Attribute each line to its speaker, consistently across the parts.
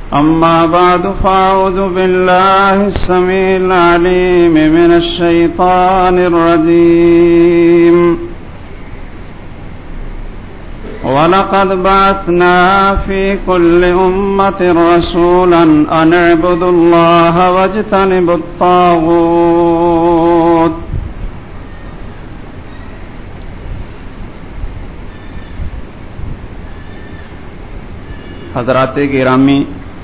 Speaker 1: أما بعد فأعوذ بالله السميع العليم من الشيطان الرجيم ولقد بعثنا في كل أمة رسولا أن اعبدوا الله واجتنبوا الطاغوت حضرات گرامی،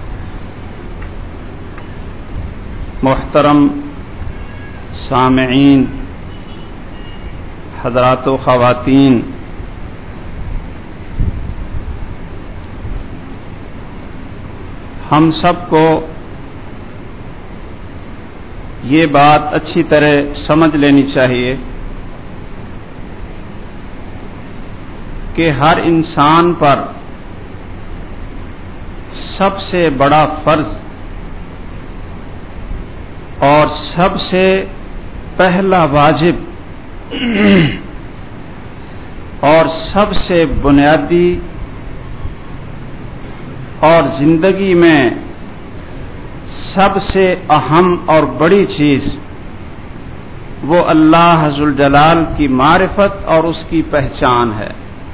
Speaker 1: محترم سامعین، حضرات و خواتین، ہم سب کو یہ بات اچھی طرح سمجھ لینی چاہیے کہ ہر انسان پر سب سے بڑا فرض اور سب سے پہلا واجب اور سب سے بنیادی اور زندگی میں سب سے اہم اور بڑی چیز وہ اللہ ذوالجلال کی معرفت اور اس کی پہچان ہے۔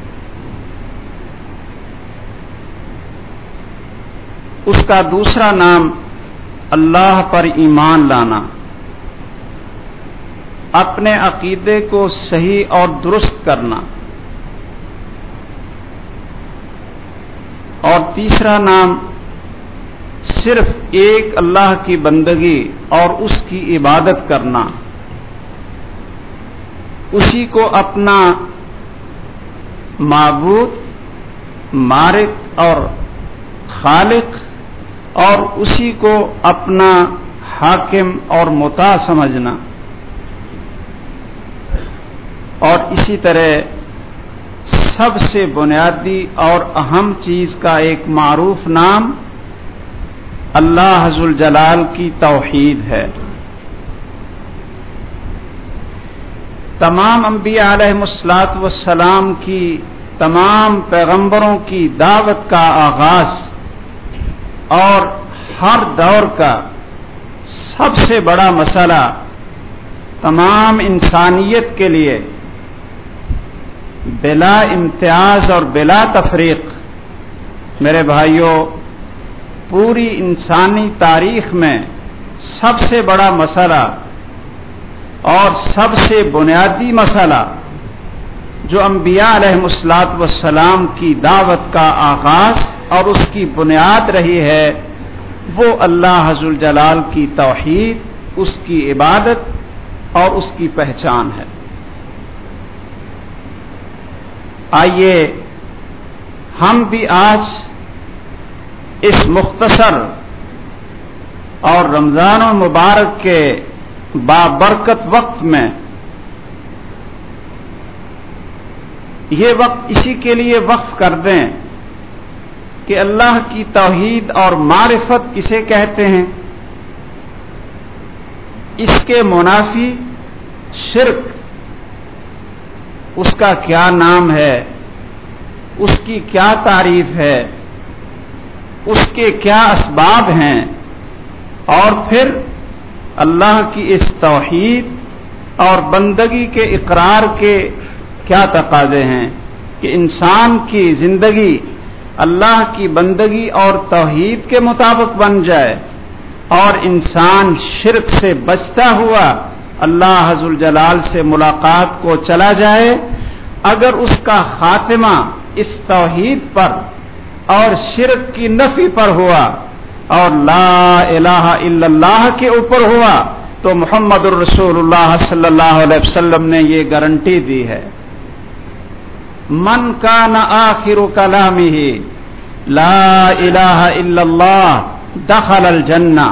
Speaker 1: اس کا دوسرا نام اللہ پر ایمان لانا، اپنے عقیدے کو صحیح اور درست کرنا، اور تیسرا نام صرف ایک اللہ کی بندگی اور اس کی عبادت کرنا، اسی کو اپنا معبود، مالک اور خالق اور اسی کو اپنا حاکم اور مطاع سمجھنا، اور اسی طرح سب سے بنیادی اور اہم چیز کا ایک معروف نام اللہ ذوالجلال کی توحید ہے۔ تمام انبیاء علیہم السلام کی، تمام پیغمبروں کی دعوت کا آغاز اور ہر دور کا سب سے بڑا مسئلہ تمام انسانیت کے لیے بلا امتیاز اور بلا تفریق، میرے بھائیوں، پوری انسانی تاریخ میں سب سے بڑا مسئلہ اور سب سے بنیادی مسئلہ جو انبیاء علیہم السلام کی دعوت کا آغاز اور اس کی بنیاد رہی ہے، وہ اللہ ذوالجلال کی توحید، اس کی عبادت اور اس کی پہچان ہے۔ آئیے ہم بھی آج اس مختصر اور رمضان المبارک کے بابرکت وقت میں یہ وقت اسی کے لیے وقف کر دیں کہ اللہ کی توحید اور معرفت کسے کہتے ہیں، اس کے منافی شرک، اس کا کیا نام ہے، اس کی کیا تعریف ہے، اس کے کیا اسباب ہیں، اور پھر اللہ کی اس توحید اور بندگی کے اقرار کے کیا تقاضے ہیں کہ انسان کی زندگی اللہ کی بندگی اور توحید کے مطابق بن جائے اور انسان شرک سے بچتا ہوا اللہ ذوالجلال سے ملاقات کو چلا جائے۔ اگر اس کا خاتمہ اس توحید پر اور شرک کی نفی پر ہوا اور لا الہ الا اللہ کے اوپر ہوا تو محمد الرسول اللہ صلی اللہ علیہ وسلم نے یہ گارنٹی دی ہے، من کان آخر کلامہ لا الہ الا اللہ دخل الجنہ۔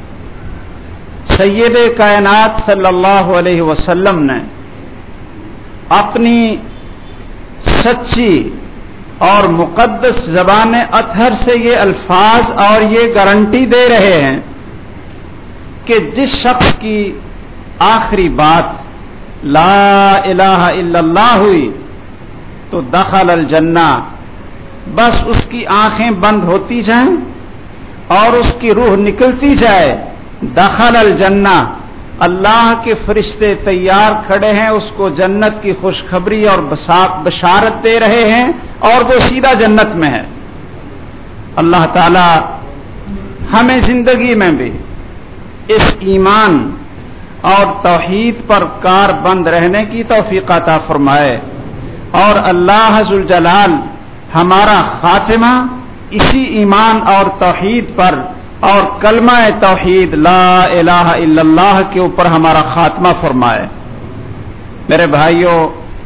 Speaker 1: سید کائنات صلی اللہ علیہ وسلم نے اپنی سچی اور مقدس زبان اطہر سے یہ الفاظ اور یہ گارنٹی دے رہے ہیں کہ جس شخص کی آخری بات لا الہ الا اللہ ہوئی تو دخل الجنہ، بس اس کی آنکھیں بند ہوتی جائیں اور اس کی روح نکلتی جائے، دخل الجنہ، اللہ کے فرشتے تیار کھڑے ہیں، اس کو جنت کی خوشخبری اور بشارت دے رہے ہیں، اور وہ سیدھا جنت میں ہے۔ اللہ تعالی ہمیں زندگی میں بھی اس ایمان اور توحید پر کار بند رہنے کی توفیق عطا فرمائے، اور اللہ ذوالجلال ہمارا خاتمہ اسی ایمان اور توحید پر اور کلمہ توحید لا الہ الا اللہ کے اوپر ہمارا خاتمہ فرمائے۔ میرے بھائیوں،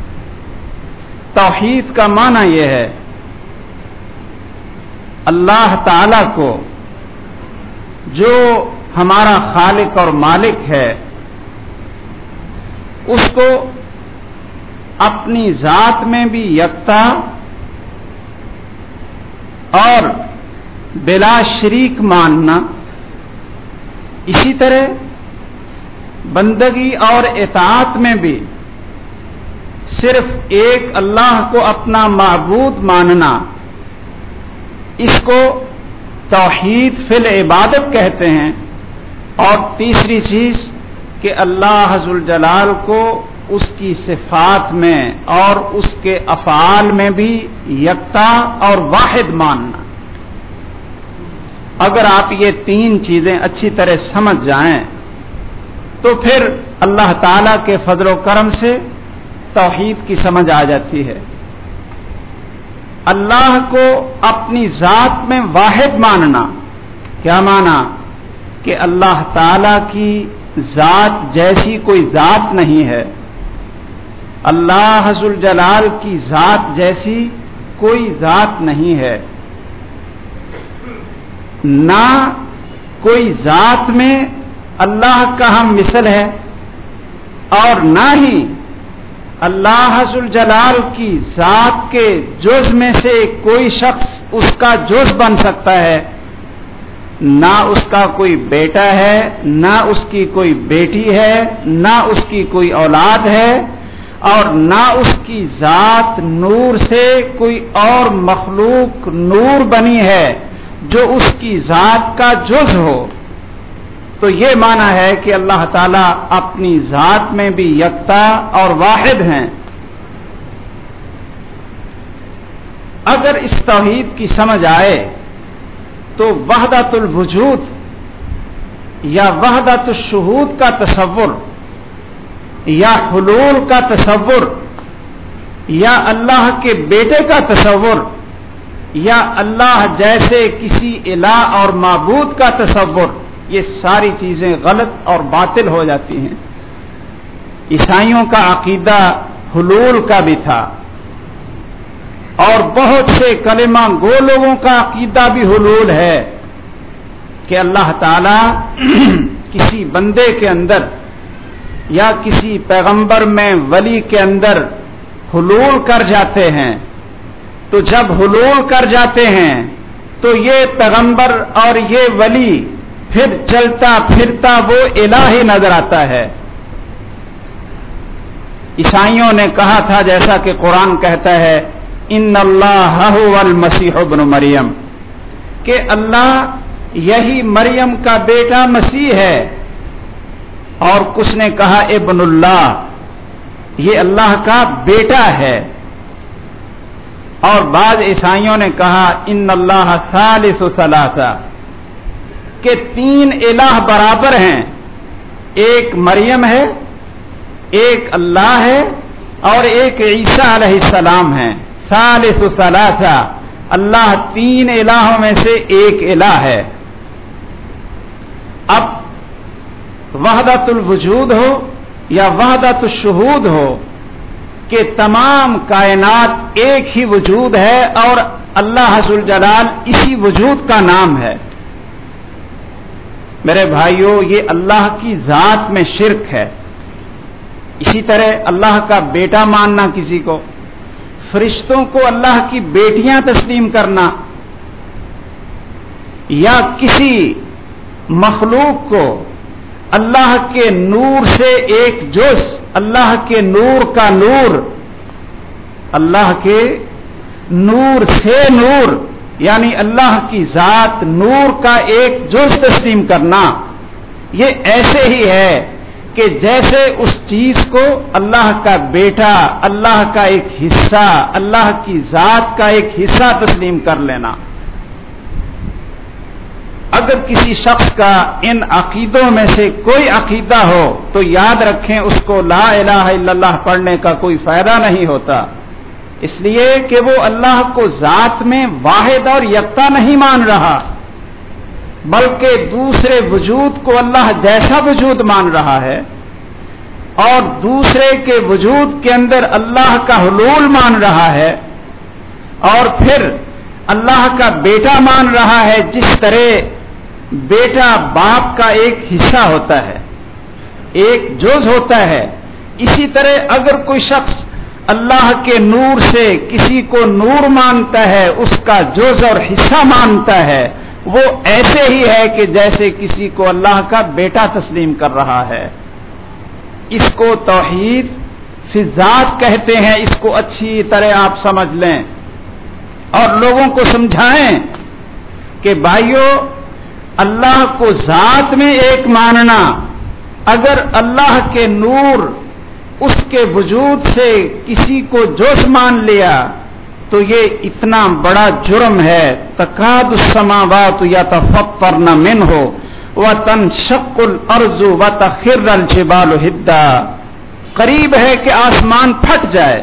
Speaker 1: توحید کا معنی یہ ہے اللہ تعالی کو جو ہمارا خالق اور مالک ہے اس کو اپنی ذات میں بھی یکتا اور بلا شریک ماننا، اسی طرح بندگی اور اطاعت میں بھی صرف ایک اللہ کو اپنا معبود ماننا، اس کو توحید فی العبادت کہتے ہیں۔ اور تیسری چیز کہ اللہ ذوالجلال کو اس کی صفات میں اور اس کے افعال میں بھی یکتا اور واحد ماننا۔ اگر آپ یہ تین چیزیں اچھی طرح سمجھ جائیں تو پھر اللہ تعالی کے فضل و کرم سے توحید کی سمجھ آ جاتی ہے۔ اللہ کو اپنی ذات میں واحد ماننا، کیا مانا؟ کہ اللہ تعالی کی ذات جیسی کوئی ذات نہیں ہے، اللہ ذوالجلال کی ذات جیسی کوئی ذات نہیں ہے، نہ کوئی ذات میں اللہ کا ہم مثل ہے، اور نہ ہی اللہ ذوالجلال کی ذات کے جز میں سے کوئی شخص اس کا جز بن سکتا ہے، نہ اس کا کوئی بیٹا ہے، نہ اس کی کوئی بیٹی ہے، نہ اس کی کوئی اولاد ہے، اور نہ اس کی ذات نور سے کوئی اور مخلوق نور بنی ہے جو اس کی ذات کا جز ہو۔ تو یہ معنی ہے کہ اللہ تعالیٰ اپنی ذات میں بھی یکتا اور واحد ہیں۔ اگر اس توحید کی سمجھ آئے تو وحدت الوجود یا وحدت الشہود کا تصور یا حلول کا تصور یا اللہ کے بیٹے کا تصور یا اللہ جیسے کسی الہ اور معبود کا تصور، یہ ساری چیزیں غلط اور باطل ہو جاتی ہیں۔ عیسائیوں کا عقیدہ حلول کا بھی تھا، اور بہت سے کلمہ گو لوگوں کا عقیدہ بھی حلول ہے کہ اللہ تعالی کسی بندے کے اندر یا کسی پیغمبر میں ولی کے اندر حلول کر جاتے ہیں، تو جب حلول کر جاتے ہیں تو یہ پیغمبر اور یہ ولی پھر چلتا پھرتا وہ الہ ہی نظر آتا ہے۔ عیسائیوں نے کہا تھا، جیسا کہ قرآن کہتا ہے ان اللہ هو المسیح ابن مریم، کہ اللہ یہی مریم کا بیٹا مسیح ہے، اور کچھ نے کہا ابن اللہ، یہ اللہ کا بیٹا ہے، اور بعض عیسائیوں نے کہا ان اللہ ثالث ثلاثہ، کہ تین الہ برابر ہیں، ایک مریم ہے، ایک اللہ ہے، اور ایک عیسیٰ علیہ السلام ہے۔ ثالث ثلاثہ، اللہ تین الہوں میں سے ایک الہ ہے۔ اب وحدت الوجود ہو یا وحدت الشہود ہو کہ تمام کائنات ایک ہی وجود ہے اور اللہ ذوالجلال اسی وجود کا نام ہے۔ میرے بھائیوں، یہ اللہ کی ذات میں شرک ہے۔ اسی طرح اللہ کا بیٹا ماننا کسی کو، فرشتوں کو اللہ کی بیٹیاں تسلیم کرنا، یا کسی مخلوق کو اللہ کے نور سے ایک جز، اللہ کے نور کا نور، اللہ کے نور سے نور یعنی اللہ کی ذات نور کا ایک جز تسلیم کرنا، یہ ایسے ہی ہے کہ جیسے اس چیز کو اللہ کا بیٹا، اللہ کا ایک حصہ، اللہ کی ذات کا ایک حصہ تسلیم کر لینا۔ اگر کسی شخص کا ان عقیدوں میں سے کوئی عقیدہ ہو تو یاد رکھیں اس کو لا الہ الا اللہ پڑھنے کا کوئی فائدہ نہیں ہوتا، اس لیے کہ وہ اللہ کو ذات میں واحد اور یکتا نہیں مان رہا، بلکہ دوسرے وجود کو اللہ جیسا وجود مان رہا ہے، اور دوسرے کے وجود کے اندر اللہ کا حلول مان رہا ہے، اور پھر اللہ کا بیٹا مان رہا ہے، جس طرح بیٹا باپ کا ایک حصہ ہوتا ہے، ایک جز ہوتا ہے، اسی طرح اگر کوئی شخص اللہ کے نور سے کسی کو نور مانتا ہے، اس کا جز اور حصہ مانتا ہے، وہ ایسے ہی ہے کہ جیسے کسی کو اللہ کا بیٹا تسلیم کر رہا ہے۔ اس کو توحید فی ذات کہتے ہیں، اس کو اچھی طرح آپ سمجھ لیں اور لوگوں کو سمجھائیں کہ بھائیو، اللہ کو ذات میں ایک ماننا، اگر اللہ کے نور اس کے وجود سے کسی کو جز مان لیا تو یہ اتنا بڑا جرم ہے، تکاد السماوات یتفطرن منہ وتنشق الارض وتخر الجبال ہدا، قریب ہے کہ آسمان پھٹ جائے،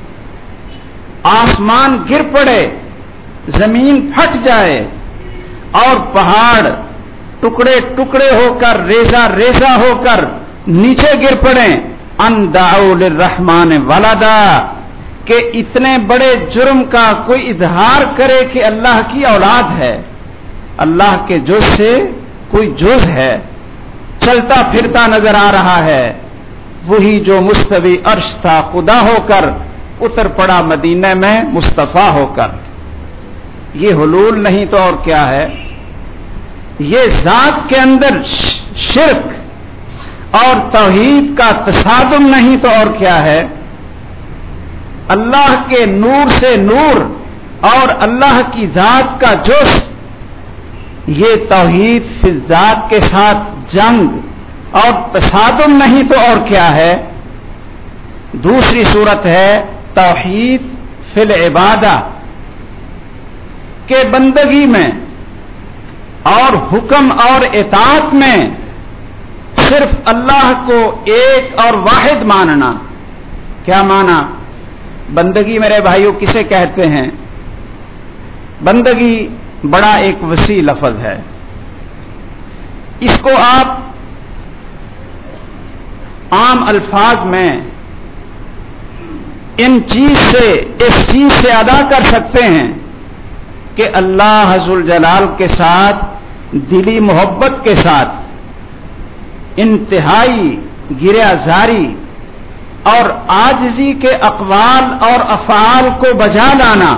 Speaker 1: آسمان گر پڑے، زمین پھٹ جائے اور پہاڑ ٹکڑے ٹکڑے ہو کر ریزہ ریزہ ہو کر نیچے گر پڑیں، ان دعوا للرحمن ولدا، کہ اتنے بڑے جرم کا کوئی اظہار کرے کہ اللہ کی اولاد ہے، اللہ کے جز سے کوئی جز ہے، چلتا پھرتا نظر آ رہا ہے، وہی جو مستوی عرش تھا خدا ہو کر اتر پڑا مدینہ میں مصطفیٰ ہو کر۔ یہ حلول نہیں تو اور کیا ہے؟ یہ ذات کے اندر شرک اور توحید کا تصادم نہیں تو اور کیا ہے؟ اللہ کے نور سے نور اور اللہ کی ذات کا جز، یہ توحید فی ذات کے ساتھ جنگ اور تصادم نہیں تو اور کیا ہے؟ دوسری صورت ہے توحید فی العبادہ، کہ بندگی میں اور حکم اور اطاعت میں صرف اللہ کو ایک اور واحد ماننا۔ کیا مانا؟ بندگی میرے بھائیوں کسے کہتے ہیں؟ بندگی بڑا ایک وسیع لفظ ہے، اس کو آپ عام الفاظ میں اس چیز سے ادا کر سکتے ہیں کہ اللہ ذوالجلال کے ساتھ دلی محبت کے ساتھ انتہائی گریہ زاری اور عاجزی کے اقوال اور افعال کو بجا لانا۔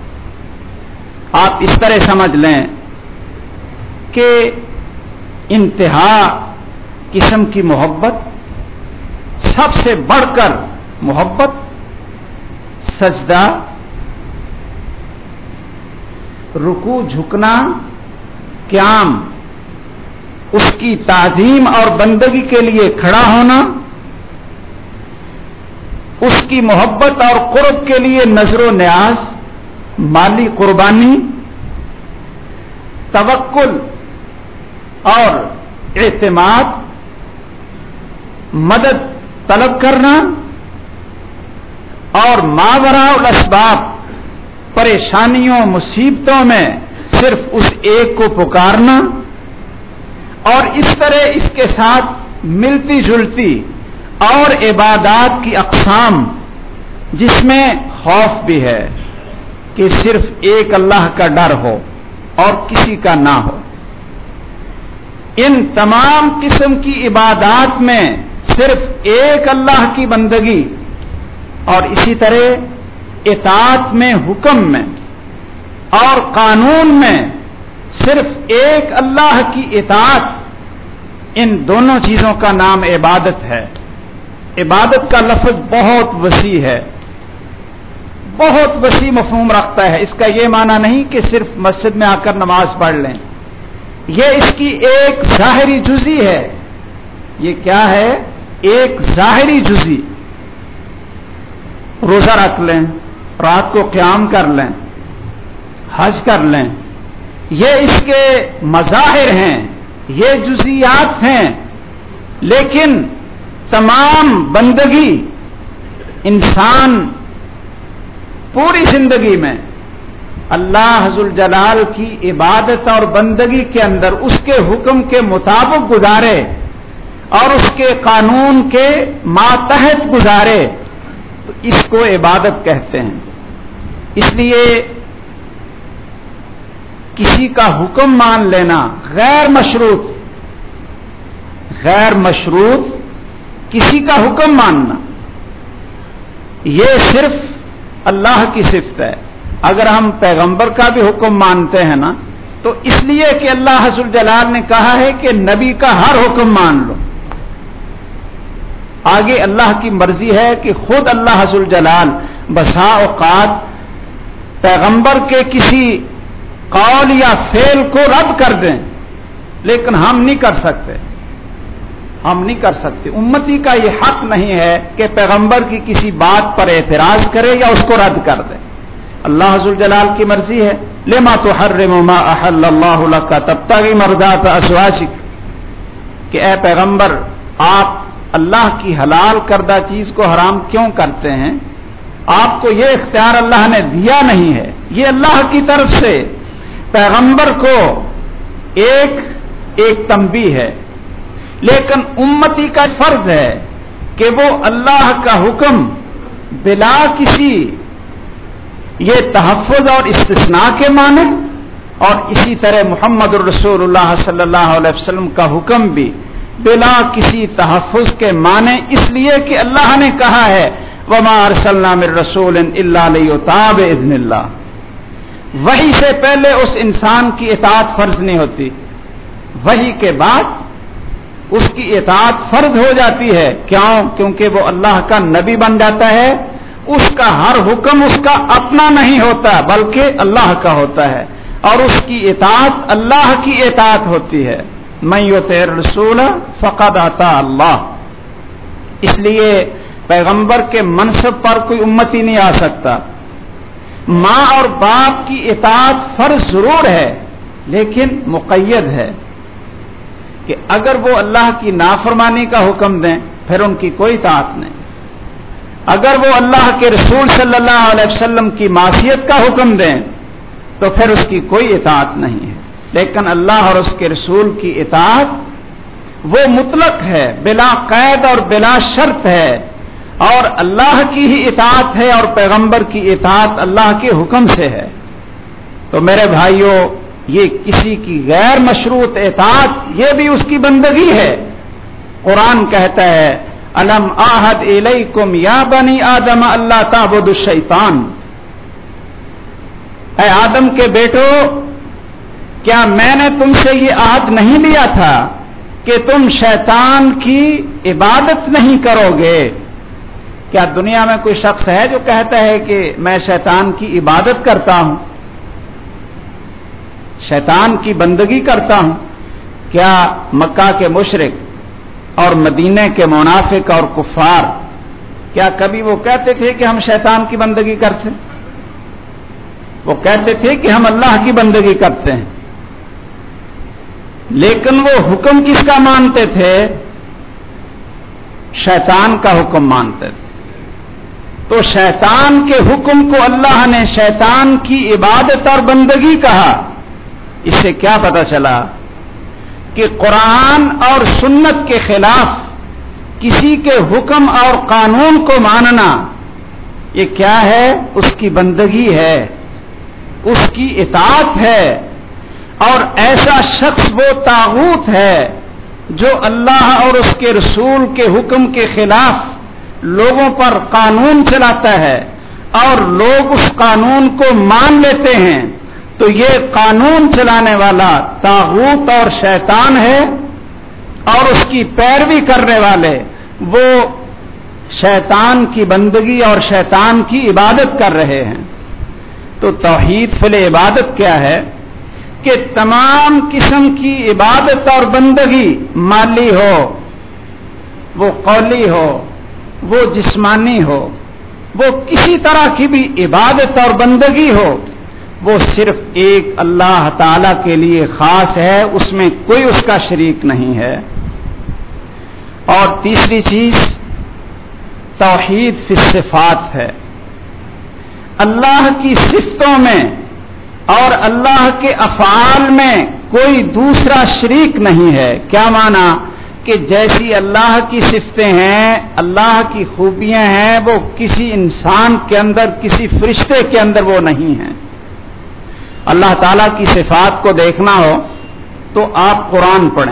Speaker 1: آپ اس طرح سمجھ لیں کہ انتہا قسم کی محبت، سب سے بڑھ کر محبت، سجدہ، رکوع جھکنا، قیام، اس کی تعظیم اور بندگی کے لیے کھڑا ہونا، اس کی محبت اور قرب کے لیے نظر و نیاز، مالی قربانی، توکل اور اعتماد، مدد طلب کرنا، اور ماوراء الاسباب پریشانیوں مصیبتوں میں صرف اس ایک کو پکارنا، اور اس طرح اس کے ساتھ ملتی جلتی اور عبادات کی اقسام جس میں خوف بھی ہے کہ صرف ایک اللہ کا ڈر ہو اور کسی کا نہ ہو۔ ان تمام قسم کی عبادات میں صرف ایک اللہ کی بندگی، اور اسی طرح اطاعت میں، حکم میں اور قانون میں صرف ایک اللہ کی اطاعت، ان دونوں چیزوں کا نام عبادت ہے۔ عبادت کا لفظ بہت وسیع ہے، بہت وسیع مفہوم رکھتا ہے. اس کا یہ معنی نہیں کہ صرف مسجد میں آ کر نماز پڑھ لیں. یہ اس کی ایک ظاہری جزئی ہے. یہ کیا ہے؟ ایک ظاہری جزئی. روزہ رکھ لیں، رات کو قیام کر لیں، حج کر لیں، یہ اس کے مظاہر ہیں، یہ جزئیات ہیں. لیکن تمام بندگی انسان پوری زندگی میں اللہ ذوالجلال کی عبادت اور بندگی کے اندر اس کے حکم کے مطابق گزارے اور اس کے قانون کے ماتحت گزارے تو اس کو عبادت کہتے ہیں. اس لیے کسی کا حکم مان لینا غیر مشروط کسی کا حکم ماننا یہ صرف اللہ کی صفت ہے. اگر ہم پیغمبر کا بھی حکم مانتے ہیں نا تو اس لیے کہ اللہ ذوالجلال نے کہا ہے کہ نبی کا ہر حکم مان لو. آگے اللہ کی مرضی ہے کہ خود اللہ ذوالجلال بسا اوقات پیغمبر کے کسی قول یا فعل کو رد کر دیں، لیکن ہم نہیں کر سکتے. امتی کا یہ حق نہیں ہے کہ پیغمبر کی کسی بات پر اعتراض کرے یا اس کو رد کر دے. اللہ ذوالجلال کی مرضی ہے. لما تحرم ما احل اللہ لک تبتغی مرضات ازواجک، کہ اے پیغمبر آپ اللہ کی حلال کردہ چیز کو حرام کیوں کرتے ہیں؟ آپ کو یہ اختیار اللہ نے دیا نہیں ہے. یہ اللہ کی طرف سے پیغمبر کو ایک تنبیہ ہے. لیکن امتی کا فرض ہے کہ وہ اللہ کا حکم بلا کسی یہ تحفظ اور استثناء کے معنی، اور اسی طرح محمد الرسول اللہ صلی اللہ علیہ وسلم کا حکم بھی بلا کسی تحفظ کے معنی، اس لیے کہ اللہ نے کہا ہے وما ارسلنا من رسول الا لیطاع باذن اللہ. وحی سے پہلے اس انسان کی اطاعت فرض نہیں ہوتی، وحی کے بعد اس کی اطاعت فرض ہو جاتی ہے. کیوں؟ کیونکہ وہ اللہ کا نبی بن جاتا ہے. اس کا ہر حکم اس کا اپنا نہیں ہوتا بلکہ اللہ کا ہوتا ہے، اور اس کی اطاعت اللہ کی اطاعت ہوتی ہے. من یطع الرسول فقد اطاع اللہ. اس لیے پیغمبر کے منصب پر کوئی امتی نہیں آ سکتا. ماں اور باپ کی اطاعت فرض ضرور ہے لیکن مقید ہے کہ اگر وہ اللہ کی نافرمانی کا حکم دیں پھر ان کی کوئی اطاعت نہیں. اگر وہ اللہ کے رسول صلی اللہ علیہ وسلم کی معصیت کا حکم دیں تو پھر اس کی کوئی اطاعت نہیں ہے. لیکن اللہ اور اس کے رسول کی اطاعت وہ مطلق ہے، بلا قید اور بلا شرط ہے، اور اللہ کی ہی اطاعت ہے اور پیغمبر کی اطاعت اللہ کے حکم سے ہے. تو میرے بھائیوں، یہ کسی کی غیر مشروط اطاعت یہ بھی اس کی بندگی ہے. قرآن کہتا ہے الم آہد الیکم یا بنی آدم اللہ تعبدوا الشیطان. اے آدم کے بیٹو، کیا میں نے تم سے یہ عہد نہیں لیا تھا کہ تم شیطان کی عبادت نہیں کرو گے؟ کیا دنیا میں کوئی شخص ہے جو کہتا ہے کہ میں شیطان کی عبادت کرتا ہوں، شیطان کی بندگی کرتا ہوں؟ کیا مکہ کے مشرک اور مدینے کے منافق اور کفار کیا کبھی وہ کہتے تھے کہ ہم شیطان کی بندگی کرتے؟ وہ کہتے تھے کہ ہم اللہ کی بندگی کرتے ہیں. لیکن وہ حکم کس کا مانتے تھے؟ شیطان کا حکم مانتے تھے. تو شیطان کے حکم کو اللہ نے شیطان کی عبادت اور بندگی کہا. اس سے کیا پتہ چلا کہ قرآن اور سنت کے خلاف کسی کے حکم اور قانون کو ماننا یہ کیا ہے؟ اس کی بندگی ہے، اس کی اطاعت ہے. اور ایسا شخص وہ طاغوت ہے جو اللہ اور اس کے رسول کے حکم کے خلاف لوگوں پر قانون چلاتا ہے اور لوگ اس قانون کو مان لیتے ہیں. تو یہ قانون چلانے والا طاغوت اور شیطان ہے، اور اس کی پیروی کرنے والے وہ शैतान की बंदगी और शैतान की इबादत कर रहे हैं। तो तौहीद फिल इबादत क्या है कि तमाम किस्म की इबादत और बंदगी, माली हो, वो कौली हो, वो जिस्मानी हो, वो किसी तरह की भी इबादत और बंदगी हो, वो सिर्फ एक अल्लाह ताला के लिए खास है, उसमें कोई उसका शरीक नहीं है। और तीसरी चीज तौहीद फिस सिफात है। अल्लाह की सिफ्तों में और अल्लाह के अफ़आल में कोई दूसरा शरीक नहीं है। क्या माना कि जैसी अल्लाह की सिफ्तें हैं, अल्लाह की खूबियां हैं, वो किसी इंसान के अंदर, किसी फरिश्ते के अंदर वो नहीं है। अल्लाह ताला की सिफात को देखना हो तो आप कुरान पढ़ें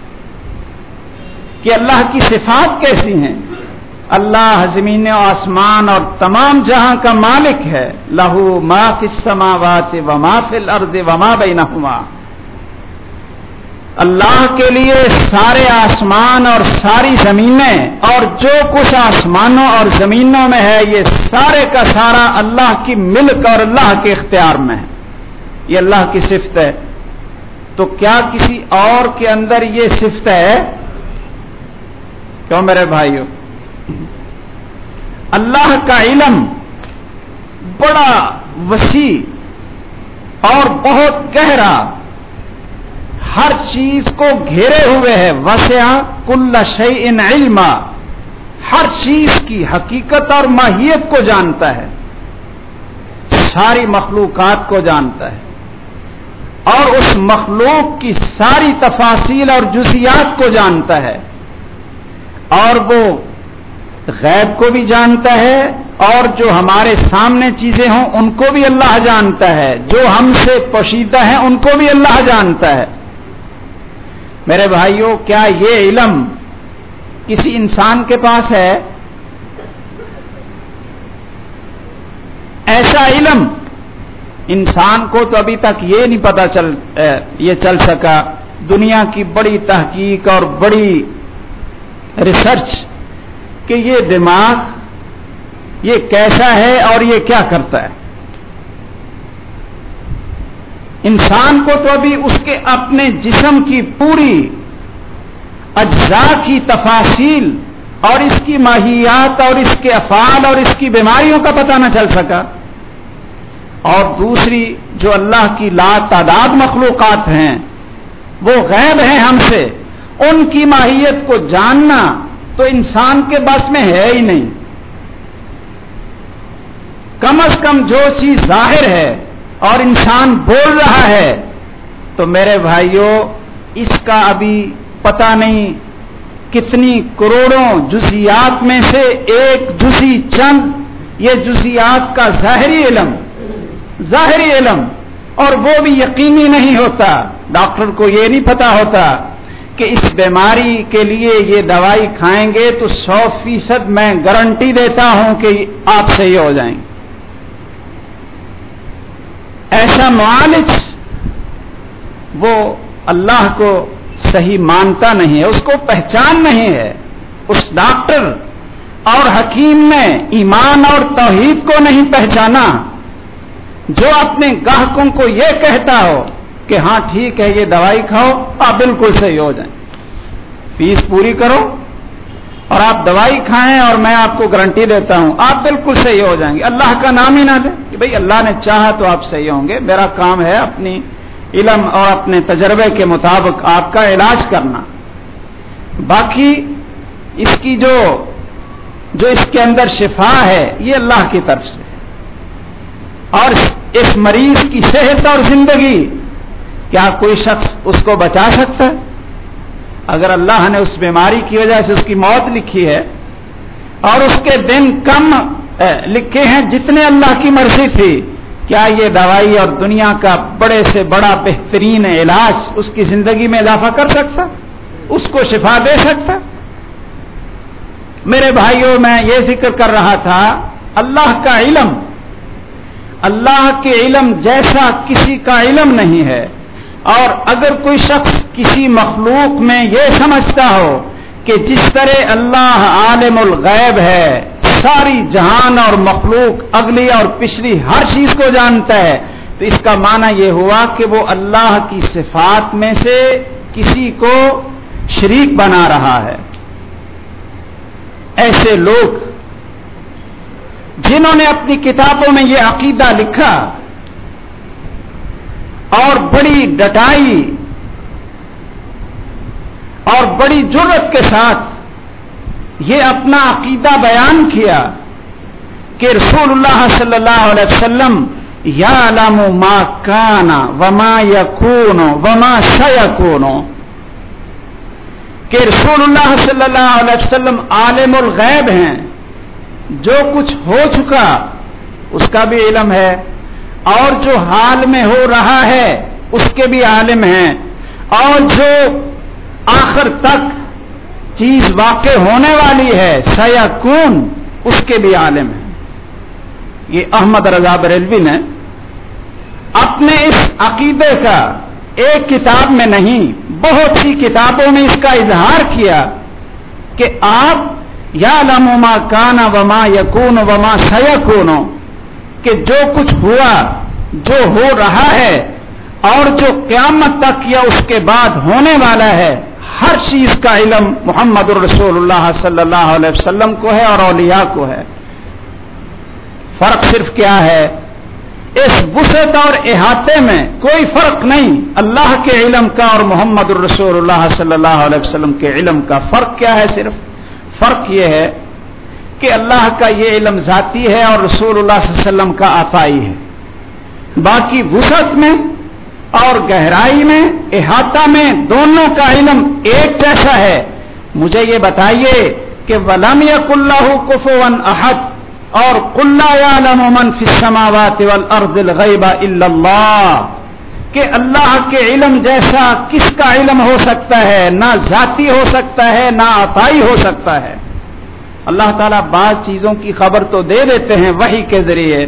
Speaker 1: कि अल्लाह की सिफात कैसी हैं। अल्लाह ज़मीन और आसमान और तमाम जहां का मालिक है। लहू मा फिस समावाति व मा फिल अर्ज़ि व मा बैनहुमा। अल्लाह के लिए सारे आसमान और सारी जमीनें और जो कुछ आसमानों और जमीनों में है, ये सारे का सारा अल्लाह की मिल्क और अल्लाह के इख्तियार में है। ये अल्लाह की सिफ्त है। तो क्या किसी और के अंदर ये सिफ्त है? क्यों मेरे भाइयों? अल्लाह का इल्म बड़ा वसी और बहुत गहरा, हर चीज को घेरे हुए है। वसिअ कुल्ल शैइन इल्मा, हर चीज की हकीकत और माहियत को जानता है, सारी मखलूकात को जानता है और उस मखलूक की सारी तफासील और जुज़ियात को जानता है। और वो गैब को भी जानता है और जो हमारे सामने चीजें हों उनको भी अल्लाह जानता है, जो हमसे पोशीदा हैं उनको भी अल्लाह जानता है। मेरे भाइयों, क्या ये इल्म किसी इंसान के पास है? ऐसा इल्म इंसान को तो अभी तक ये नहीं पता चल सका। दुनिया की बड़ी तहकीक और बड़ी रिसर्च कि ये दिमाग ये कैसा है और ये क्या करता है। इंसान को तो अभी उसके अपने जिस्म की पूरी अज्जा की तफासील और इसकी माहियात और इसके अफ़आल और इसकी बीमारियों का पता न चल सका। और दूसरी जो अल्लाह की लातादाद मखलूकात हैं वो गैब हैं हमसे, उनकी माहियत को जानना तो इंसान के बस में है ही नहीं। कम अज कम जो चीज जाहिर है और इंसान बोल रहा है, तो मेरे भाइयों इसका अभी पता नहीं कितनी करोड़ों जुज़ियात में से एक जुज़ी चंद, ये जुज़ियात का ज़ाहिरी इल्म, और वो भी यकीनी नहीं होता। डॉक्टर को ये नहीं पता होता कि इस बीमारी के लिए ये दवाई खाएंगे तो 100% मैं गारंटी देता हूं कि आप सही हो जाएंगे। ऐसा मुआलिज वो अल्लाह को सही मानता नहीं है, उसको पहचान नहीं है। उस डॉक्टर और हकीम ने ईमान और तौहीद को नहीं पहचाना जो अपने ग्राहकों को यह कहता हो कि हाँ ठीक है ये दवाई खाओ आप बिल्कुल सही हो जाएं, फीस पूरी करो और आप दवाई खाएं और मैं आपको गारंटी देता हूं आप बिल्कुल सही हो जाएंगे। अल्लाह का नाम ही ना दे कि भाई अल्लाह ने चाहा तो आप सही होंगे। मेरा काम है अपनी इल्म और अपने तजर्बे के मुताबिक आपका इलाज करना। बाकी इसकी जो इसके अंदर शिफा है ये अल्लाह की तरफ से, और इस मरीज की सेहत और जिंदगी क्या कोई शख्स उसको बचा सकता है? अगर अल्लाह ने उस बीमारी की वजह से उसकी मौत लिखी है और उसके दिन कम लिखे हैं जितने अल्लाह की मर्जी थी, क्या ये दवाई और दुनिया का बड़े से बड़ा बेहतरीन इलाज उसकी जिंदगी में इजाफा कर सकता, उसको शिफा दे सकता? मेरे भाइयों, मैं ये जिक्र कर रहा था अल्लाह का इल्म, अल्लाह के इल्म जैसा किसी का इल्म नहीं है। और अगर कोई शख्स किसी मखलूक में यह समझता हो کہ جس طرح اللہ عالم الغیب ہے، ساری جہان اور مخلوق اگلی اور پچھلی ہر چیز کو جانتا ہے، تو اس کا معنی یہ ہوا کہ وہ اللہ کی صفات میں سے کسی کو شریک بنا رہا ہے۔ ایسے لوگ جنہوں نے اپنی کتابوں میں یہ عقیدہ لکھا اور بڑی ڈٹائی اور بڑی جرأت کے ساتھ یہ اپنا عقیدہ بیان کیا کہ رسول اللہ صلی اللہ علیہ وسلم یعلم ما کان وما یکون وما سیکون، کہ رسول اللہ صلی اللہ علیہ وسلم عالم الغیب ہیں، جو کچھ ہو چکا اس کا بھی علم ہے اور جو حال میں ہو رہا ہے اس کے بھی عالم ہیں، اور جو آخر تک چیز واقع ہونے والی ہے سیکون اس کے بھی عالم ہے۔ یہ احمد رضا بریلوی نے اپنے اس عقیدے کا ایک کتاب میں نہیں بہت سی کتابوں میں اس کا اظہار کیا کہ آپ یعلم ما کان وما یکون وما سیکون، کہ جو کچھ ہوا، جو ہو رہا ہے اور جو قیامت تک یا اس کے بعد ہونے والا ہے، ہر چیز کا علم محمد الرسول اللہ صلی اللہ علیہ وسلم کو ہے اور اولیاء کو ہے۔ فرق صرف کیا ہے؟ اس وسعت اور احاطے میں کوئی فرق نہیں اللہ کے علم کا اور محمد الرسول اللہ صلی اللہ علیہ وسلم کے علم کا۔ فرق کیا ہے؟ صرف فرق یہ ہے کہ اللہ کا یہ علم ذاتی ہے اور رسول اللہ صلی اللہ علیہ وسلم کا عطائی ہے۔ باقی وسعت میں اور گہرائی میں، احاطہ میں دونوں کا علم ایک جیسا ہے۔ مجھے یہ بتائیے کہ وَلَمْ يَكُن لَّهُ كُفُوًا أَحَدٌ اور قُل لَّا يَعْلَمُ مَن فِي السَّمَاوَاتِ وَالْأَرْضِ الْغَيْبَ إِلَّا اللَّهُ، کہ اللہ کے علم جیسا کس کا علم ہو سکتا ہے؟ نہ ذاتی ہو سکتا ہے، نہ عطائی ہو سکتا ہے۔ اللہ تعالیٰ بعض چیزوں کی خبر تو دے دیتے ہیں وحی کے ذریعے،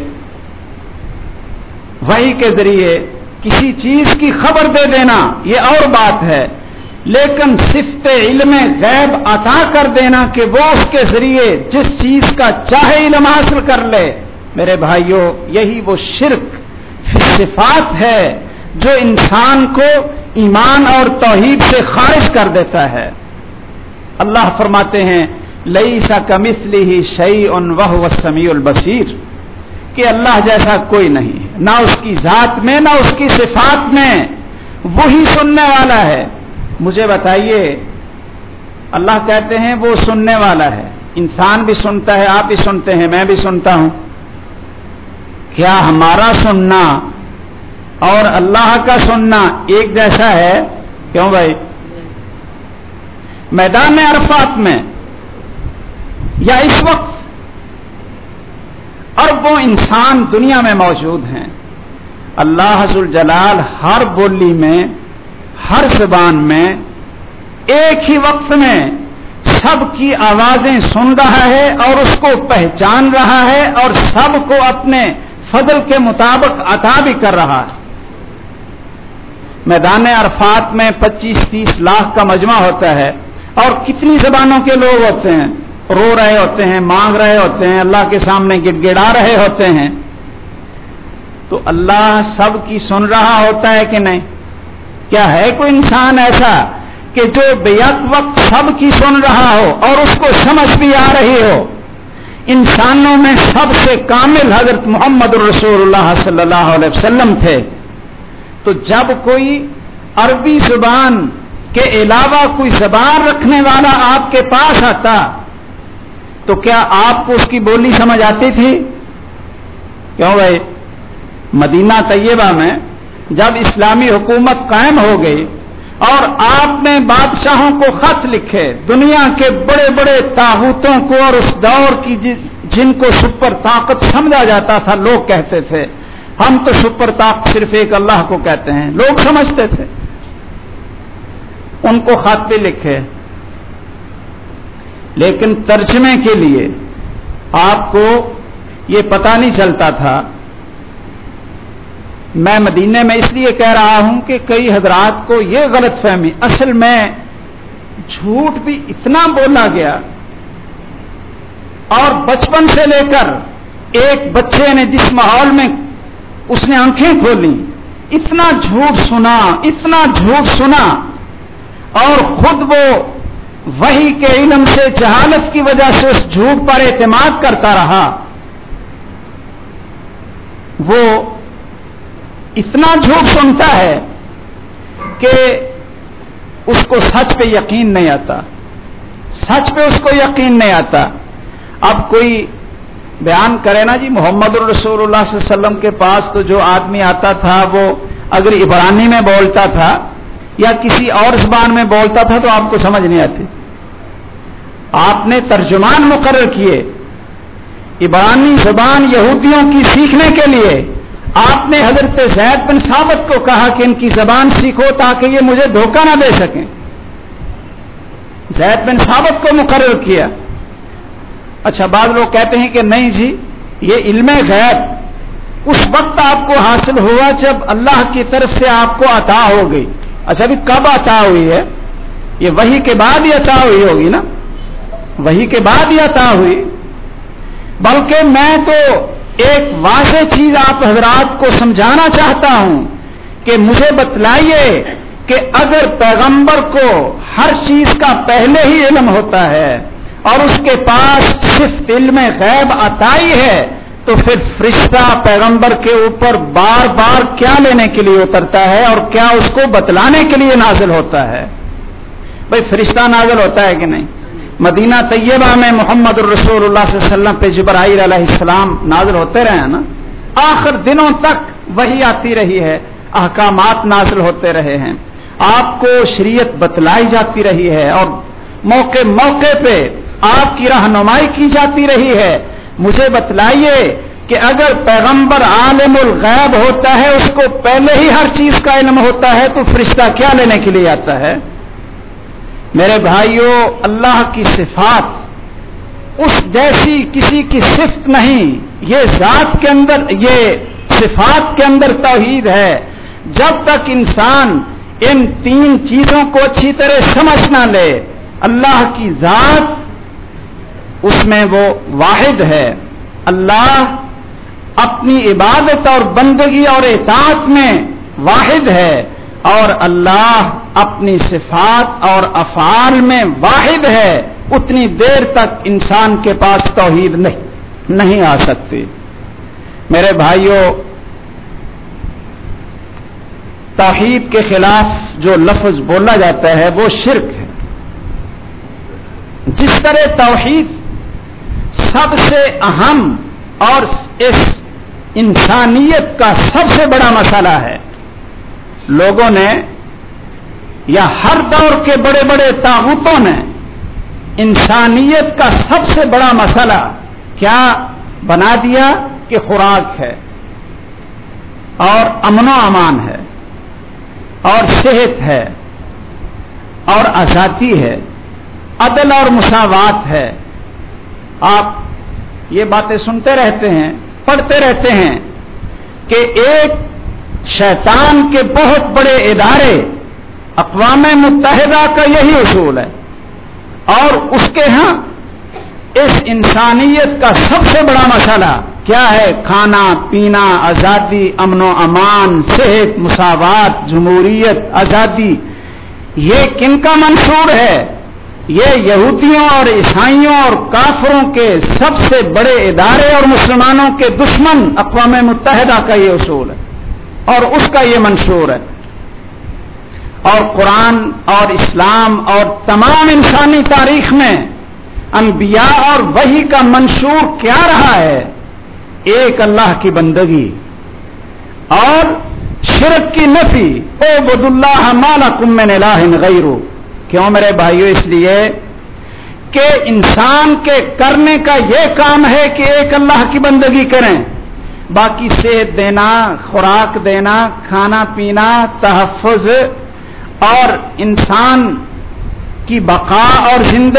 Speaker 1: وحی کے ذریعے کسی چیز کی خبر دے دینا یہ اور بات ہے، لیکن صفت علم غیب عطا کر دینا کہ وہ اس کے ذریعے جس چیز کا چاہے علم حاصل کر لے، میرے بھائیوں یہی وہ شرک فی صفات ہے جو انسان کو ایمان اور توحید سے خارج کر دیتا ہے۔ اللہ فرماتے ہیں لیس کمثلہ شیء وہو السمیع البصیر، کہ اللہ جیسا کوئی نہیں، نہ اس کی ذات میں نہ اس کی صفات میں، وہی سننے والا ہے۔ مجھے بتائیے، اللہ کہتے ہیں وہ سننے والا ہے، انسان بھی سنتا ہے، آپ بھی سنتے ہیں، میں بھی سنتا ہوں، کیا ہمارا سننا اور اللہ کا سننا ایک جیسا ہے؟ کیوں بھائی؟ میدان عرفات میں یا اس وقت اربوں انسان دنیا میں موجود ہیں، اللہ ذوالجلال ہر بولی میں، ہر زبان میں، ایک ہی وقت میں سب کی آوازیں سن رہا ہے اور اس کو پہچان رہا ہے اور سب کو اپنے فضل کے مطابق عطا بھی کر رہا ہے۔ میدان عرفات میں 25-30 لاکھ کا مجمع ہوتا ہے اور کتنی زبانوں کے لوگ ہوتے ہیں، رو رہے ہوتے ہیں، مانگ رہے ہوتے ہیں، اللہ کے سامنے گڑ گڑا رہے ہوتے ہیں، تو اللہ سب کی سن رہا ہوتا ہے کہ نہیں؟ کیا ہے کوئی انسان ایسا کہ جو بیک وقت سب کی سن رہا ہو اور اس کو سمجھ بھی آ رہی ہو؟ انسانوں میں سب سے کامل حضرت محمد الرسول اللہ صلی اللہ علیہ وسلم تھے، تو جب کوئی عربی زبان کے علاوہ کوئی زبان رکھنے والا آپ کے پاس آتا تو کیا آپ کو اس کی بولی سمجھ آتی تھی؟ کیوں بھائی؟ مدینہ طیبہ میں جب اسلامی حکومت قائم ہو گئی اور آپ نے بادشاہوں کو خط لکھے، دنیا کے بڑے بڑے طاغوتوں کو اور اس دور کی جن کو سپر طاقت سمجھا جاتا تھا، لوگ کہتے تھے ہم تو سپر طاقت صرف ایک اللہ کو کہتے ہیں، لوگ سمجھتے تھے، ان کو خط بھی لکھے، لیکن ترجمے کے لیے آپ کو یہ پتہ نہیں چلتا تھا۔ میں مدینے میں اس لیے کہہ رہا ہوں کہ کئی حضرات کو یہ غلط فہمی، اصل میں جھوٹ بھی اتنا بولا گیا، اور بچپن سے لے کر ایک بچے نے جس ماحول میں اس نے آنکھیں کھولی، اتنا جھوٹ سنا، اتنا جھوٹ سنا، اور خود وہ وحی کے علم سے جہالت کی وجہ سے اس جھوٹ پر اعتماد کرتا رہا۔ وہ اتنا جھوٹ سنتا ہے کہ اس کو سچ پہ یقین نہیں آتا، سچ پہ اس کو یقین نہیں آتا۔ اب کوئی بیان کرے نا جی محمد الرسول اللہ صلی اللہ علیہ وسلم کے پاس تو جو آدمی آتا تھا وہ اگر عبرانی میں بولتا تھا یا کسی اور زبان میں بولتا تھا تو آپ کو سمجھ نہیں آتی، آپ نے ترجمان مقرر کیے عبرانی زبان یہودیوں کی سیکھنے کے لیے۔ آپ نے حضرت زید بن ثابت کو کہا کہ ان کی زبان سیکھو تاکہ یہ مجھے دھوکہ نہ دے سکیں، زید بن ثابت کو مقرر کیا۔ اچھا، بعض لوگ کہتے ہیں کہ نہیں جی یہ علم غیب اس وقت آپ کو حاصل ہوا جب اللہ کی طرف سے آپ کو عطا ہو گئی۔ اچھا ابھی کب عطا ہوئی ہے؟ یہ وحی کے بعد ہی عطا ہوئی ہوگی نا، وحی کے بعد ہی عطا ہوئی۔ بلکہ میں تو ایک واضح چیز آپ حضرات کو سمجھانا چاہتا ہوں کہ مجھے بتلائیے کہ اگر پیغمبر کو ہر چیز کا پہلے ہی علم ہوتا ہے اور اس کے پاس صرف علم غیب عطائی ہے تو پھر فرشتہ پیغمبر کے اوپر بار بار کیا لینے کے لیے اترتا ہے اور کیا اس کو بتلانے کے لیے نازل ہوتا ہے؟ بھائی فرشتہ نازل ہوتا ہے کہ نہیں؟ مدینہ طیبہ میں محمد الرسول اللہ صلی اللہ علیہ وسلم پہ جبرائیل علیہ السلام نازل ہوتے رہے ہیں نا، آخر دنوں تک وحی آتی رہی ہے، احکامات نازل ہوتے رہے ہیں، آپ کو شریعت بتلائی جاتی رہی ہے اور موقع موقع پہ آپ کی رہنمائی کی جاتی رہی ہے۔ مجھے بتلائیے کہ اگر پیغمبر عالم الغیب ہوتا ہے، اس کو پہلے ہی ہر چیز کا علم ہوتا ہے، تو فرشتہ کیا لینے کے لیے آتا ہے؟ میرے بھائیوں، اللہ کی صفات اس جیسی کسی کی صفت نہیں، یہ ذات کے اندر، یہ صفات کے اندر توحید ہے۔ جب تک انسان ان تین چیزوں کو اچھی طرح سمجھ نہ لے، اللہ کی ذات اس میں وہ واحد ہے، اللہ اپنی عبادت اور بندگی اور اطاعت میں واحد ہے، اور اللہ اپنی صفات اور افعال میں واحد ہے، اتنی دیر تک انسان کے پاس توحید نہیں آ سکتی۔ میرے بھائیوں، توحید کے خلاف جو لفظ بولا جاتا ہے وہ شرک ہے۔ جس طرح توحید سب سے اہم اور اس انسانیت کا سب سے بڑا مسئلہ ہے، لوگوں نے یا ہر دور کے بڑے بڑے طاغوتوں نے انسانیت کا سب سے بڑا مسئلہ کیا بنا دیا کہ خوراک ہے اور امن و امان ہے اور صحت ہے اور آزادی ہے، عدل اور مساوات ہے۔ آپ یہ باتیں سنتے رہتے ہیں، پڑھتے رہتے ہیں کہ ایک شیطان کے بہت بڑے ادارے اقوام متحدہ کا یہی اصول ہے، اور اس کے ہاں اس انسانیت کا سب سے بڑا مسئلہ کیا ہے؟ کھانا پینا، آزادی، امن و امان، صحت، مساوات، جمہوریت، آزادی۔ یہ کن کا منشور ہے؟ یہ یہودیوں اور عیسائیوں اور کافروں کے سب سے بڑے ادارے اور مسلمانوں کے دشمن اقوام متحدہ کا یہ اصول ہے اور اس کا یہ منشور ہے۔ اور قرآن اور اسلام اور تمام انسانی تاریخ میں انبیاء اور وحی کا منشور کیا رہا ہے؟ ایک اللہ کی بندگی اور شرک کی نفی۔ اعبدوا اللہ ما لکم من الہ غیرہ۔ کیوں میرے بھائیو؟ اس لیے کہ انسان کے کرنے کا یہ کام ہے کہ ایک اللہ کی بندگی کریں، باقی صحت دینا، خوراک دینا، کھانا پینا، تحفظ اور انسان کی بقا اور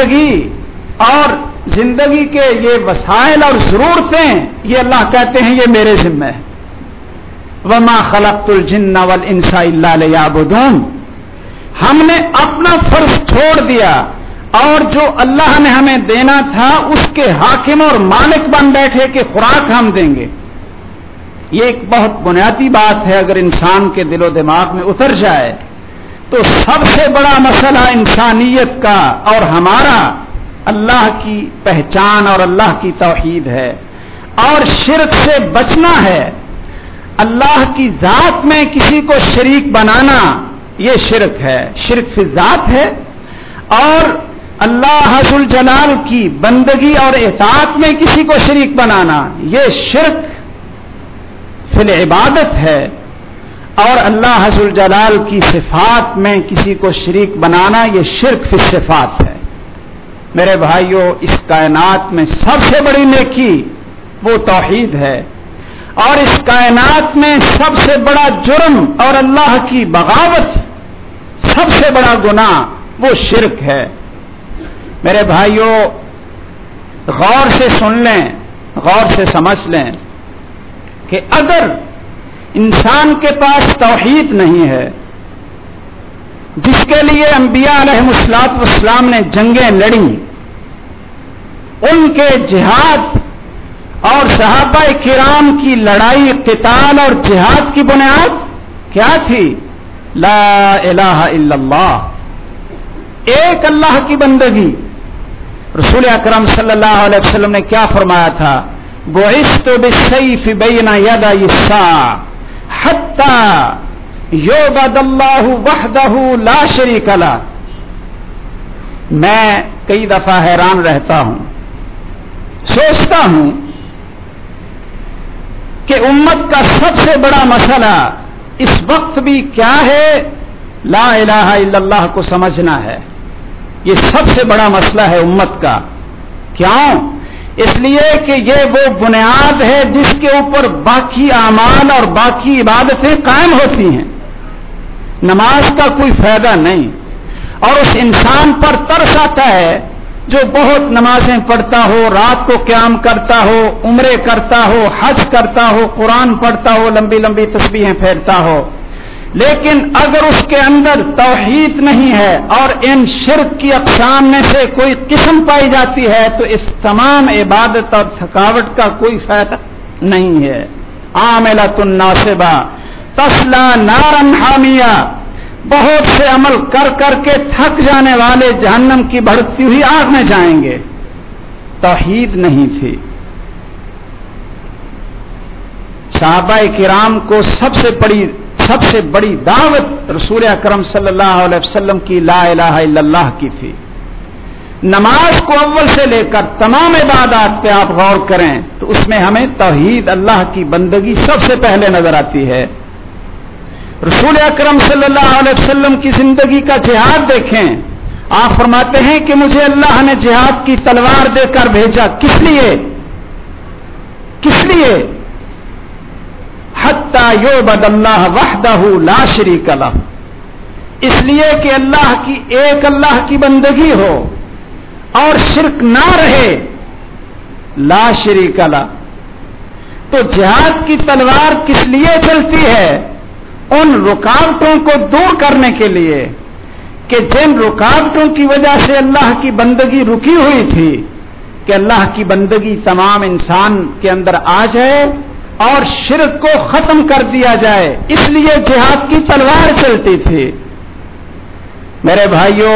Speaker 1: زندگی کے یہ وسائل اور ضرورتیں، یہ اللہ کہتے ہیں یہ میرے ذمہ ہے۔ وما خلقت الجن والانس الا لیعبدون۔ ہم نے اپنا فرض چھوڑ دیا اور جو اللہ نے ہمیں دینا تھا اس کے حاکم اور مالک بن بیٹھے کہ خوراک ہم دیں گے. یہ ایک بہت بنیادی بات ہے، اگر انسان کے دل و دماغ میں اتر جائے تو سب سے بڑا مسئلہ انسانیت کا اور ہمارا اللہ کی پہچان اور اللہ کی توحید ہے، اور شرک سے بچنا ہے. اللہ کی ذات میں کسی کو شریک بنانا یہ شرک ہے، شرک فی ذات ہے. اور اللہ ذو الجلال کی بندگی اور اطاعت میں کسی کو شریک بنانا یہ شرک فی العبادت ہے. اور اللہ ذو الجلال کی صفات میں کسی کو شریک بنانا یہ شرک فی الصفات ہے. میرے بھائیوں، اس کائنات میں سب سے بڑی نیکی وہ توحید ہے، اور اس کائنات میں سب سے بڑا جرم اور اللہ کی بغاوت، سب سے بڑا گناہ وہ شرک ہے. میرے بھائیوں، غور سے سن لیں، غور سے سمجھ لیں کہ اگر انسان کے پاس توحید نہیں ہے، جس کے لیے انبیاء علیہ الصلوۃ والسلام نے جنگیں لڑیں، ان کے جہاد اور صحابہ کرام کی لڑائی، قتال اور جہاد کی بنیاد کیا تھی؟ لا الہ الا اللہ، ایک اللہ کی بندگی. رسول اکرم صلی اللہ علیہ وسلم نے کیا فرمایا تھا؟ بعثت بالسیف بین یدی الساعۃ حتی یعبد اللہ وحدہ لا شریک لہ. میں کئی دفعہ حیران رہتا ہوں، سوچتا ہوں کہ امت کا سب سے بڑا مسئلہ اس وقت بھی کیا ہے؟ لا الہ الا اللہ کو سمجھنا ہے. یہ سب سے بڑا مسئلہ ہے امت کا. کیوں؟ اس لیے کہ یہ وہ بنیاد ہے جس کے اوپر باقی اعمال اور باقی عبادتیں قائم ہوتی ہیں. نماز کا کوئی فائدہ نہیں، اور اس انسان پر ترس آتا ہے جو بہت نمازیں پڑھتا ہو، رات کو قیام کرتا ہو، عمرے کرتا ہو، حج کرتا ہو، قرآن پڑھتا ہو، لمبی لمبی تسبیحیں پھیرتا ہو، لیکن اگر اس کے اندر توحید نہیں ہے اور ان شرک کی اقسام میں سے کوئی قسم پائی جاتی ہے تو اس تمام عبادت اور تھکاوٹ کا کوئی فائدہ نہیں ہے. عاملۃ ناصبہ تصلی نارا حامیہ، بہت سے عمل کر کر کے تھک جانے والے جہنم کی بھڑکتی ہوئی آگ میں جائیں گے. توحید نہیں تھی. صحابہ کرام کو سب سے بڑی دعوت رسول اکرم صلی اللہ علیہ وسلم کی لا الہ الا اللہ کی تھی. نماز کو اول سے لے کر تمام عبادات پہ آپ غور کریں تو اس میں ہمیں توحید، اللہ کی بندگی سب سے پہلے نظر آتی ہے. رسول اکرم صلی اللہ علیہ وسلم کی زندگی کا جہاد دیکھیں. آپ فرماتے ہیں کہ مجھے اللہ نے جہاد کی تلوار دے کر بھیجا. کس لیے؟ کس لیے؟ حتی یعبد اللہ وحدہ لا شریک لہ، اس لیے کہ اللہ کی ایک اللہ کی بندگی ہو اور شرک نہ رہے. لا شریک لہ. تو جہاد کی تلوار کس لیے چلتی ہے؟ ان رکاوٹوں کو دور کرنے کے لیے کہ جن رکاوٹوں کی وجہ سے اللہ کی بندگی رکی ہوئی تھی، کہ اللہ کی بندگی تمام انسان کے اندر آ جائے اور شرک کو ختم کر دیا جائے. اس لیے جہاد کی تلوار چلتی تھی. میرے بھائیوں،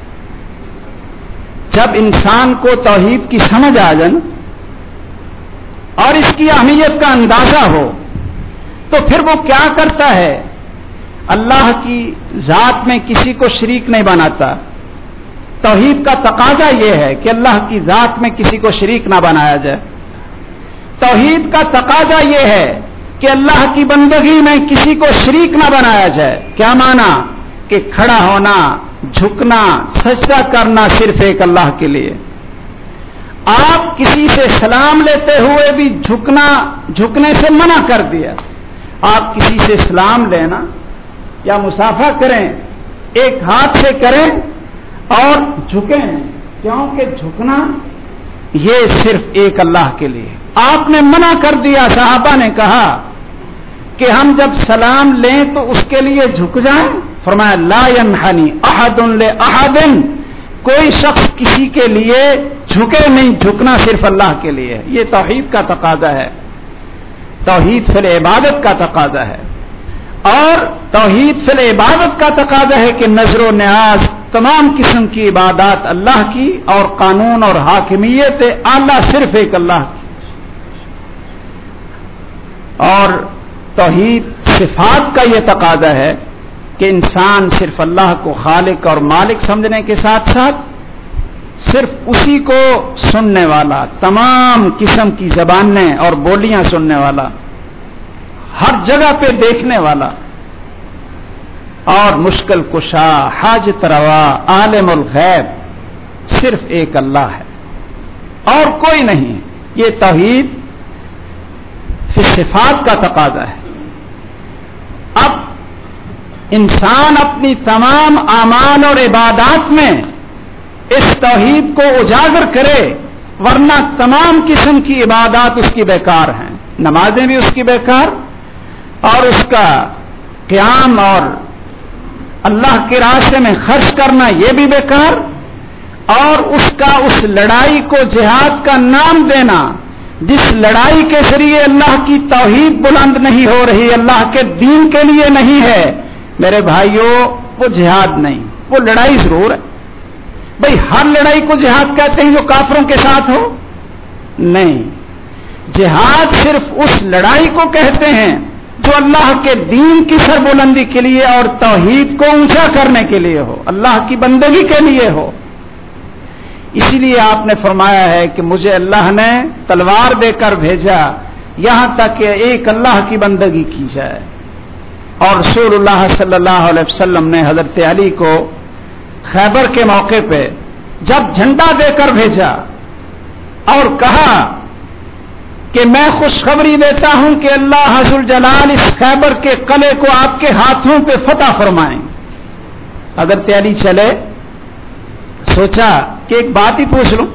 Speaker 1: جب انسان کو توحید کی سمجھ آ جائے اور اس کی اہمیت کا اندازہ ہو تو پھر وہ کیا کرتا ہے؟ اللہ کی ذات میں کسی کو شریک نہیں بناتا. توحید کا تقاضا یہ ہے کہ اللہ کی ذات میں کسی کو شریک نہ بنایا جائے. توحید کا تقاضا یہ ہے کہ اللہ کی بندگی میں کسی کو شریک نہ بنایا جائے. کیا معنی؟ کہ کھڑا ہونا، جھکنا، سجدہ کرنا صرف ایک اللہ کے لیے. آپ کسی سے سلام لیتے ہوئے بھی جھکنے سے منع کر دیا. آپ کسی سے سلام لینا یا مصافحہ کریں ایک ہاتھ سے کریں اور جھکیں، کیونکہ جھکنا یہ صرف ایک اللہ کے لیے. آپ نے منع کر دیا. صحابہ نے کہا کہ ہم جب سلام لیں تو اس کے لیے جھک جائیں. فرمایا لا ينحنی احد لأحد، کوئی شخص کسی کے لیے جھکے نہیں، جھکنا صرف اللہ کے لیے ہے. یہ توحید کا تقاضا ہے، توحید فی العبادت کا تقاضا ہے. اور توحید فی العبادت کا تقاضا ہے کہ نظر و نیاز تمام قسم کی عبادات اللہ کی، اور قانون اور حاکمیت اعلیٰ صرف ایک اللہ کی. اور توحید صفات کا یہ تقاضا ہے کہ انسان صرف اللہ کو خالق اور مالک سمجھنے کے ساتھ ساتھ صرف اسی کو سننے والا، تمام قسم کی زبانیں اور بولیاں سننے والا، ہر جگہ پہ دیکھنے والا، اور مشکل کشا، حاجت روا، عالم الغیب صرف ایک اللہ ہے اور کوئی نہیں. یہ توحید فی صفات کا تقاضا ہے. اب انسان اپنی تمام اعمال اور عبادات میں اس توحید کو اجاگر کرے، ورنہ تمام قسم کی عبادات اس کی بیکار ہیں. نمازیں بھی اس کی بیکار، اور اس کا قیام اور اللہ کے راستے میں خرچ کرنا یہ بھی بیکار، اور اس کا اس لڑائی کو جہاد کا نام دینا جس لڑائی کے ذریعے اللہ کی توحید بلند نہیں ہو رہی، اللہ کے دین کے لیے نہیں ہے، میرے بھائیوں وہ جہاد نہیں، وہ لڑائی ضرور ہے. بھئی ہر لڑائی کو جہاد کہتے ہیں جو کافروں کے ساتھ ہو؟ نہیں، جہاد صرف اس لڑائی کو کہتے ہیں جو اللہ کے دین کی سربلندی کے لیے اور توحید کو اونچا کرنے کے لیے ہو، اللہ کی بندگی کے لیے ہو. اسی لیے آپ نے فرمایا ہے کہ مجھے اللہ نے تلوار دے کر بھیجا یہاں تک کہ ایک اللہ کی بندگی کی جائے. اور رسول اللہ صلی اللہ علیہ وسلم نے حضرت علی کو خیبر کے موقع پہ جب جھنڈا دے کر بھیجا اور کہا کہ میں خوشخبری دیتا ہوں کہ اللہ عز الجلال اس خیبر کے قلعے کو آپ کے ہاتھوں پہ فتح فرمائیں. حضرت علی چلے، سوچا کہ ایک بات ہی پوچھ لوں،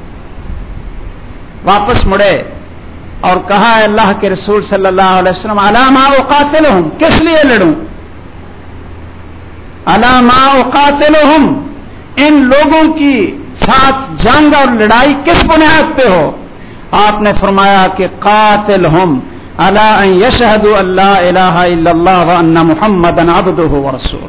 Speaker 1: واپس مڑے اور کہا اللہ کے رسول صلی اللہ علیہ وسلم علی ما اقاتلہم، کس لیے لڑوں؟ علی ما اقاتلہم، ان لوگوں کی ساتھ جنگ اور لڑائی کس بنیاد پہ ہو؟ آپ نے فرمایا کہ قاتلہم علی ان یشہدوا ان لا الہ الا اللہ وان محمدا عبدہ ورسولہ،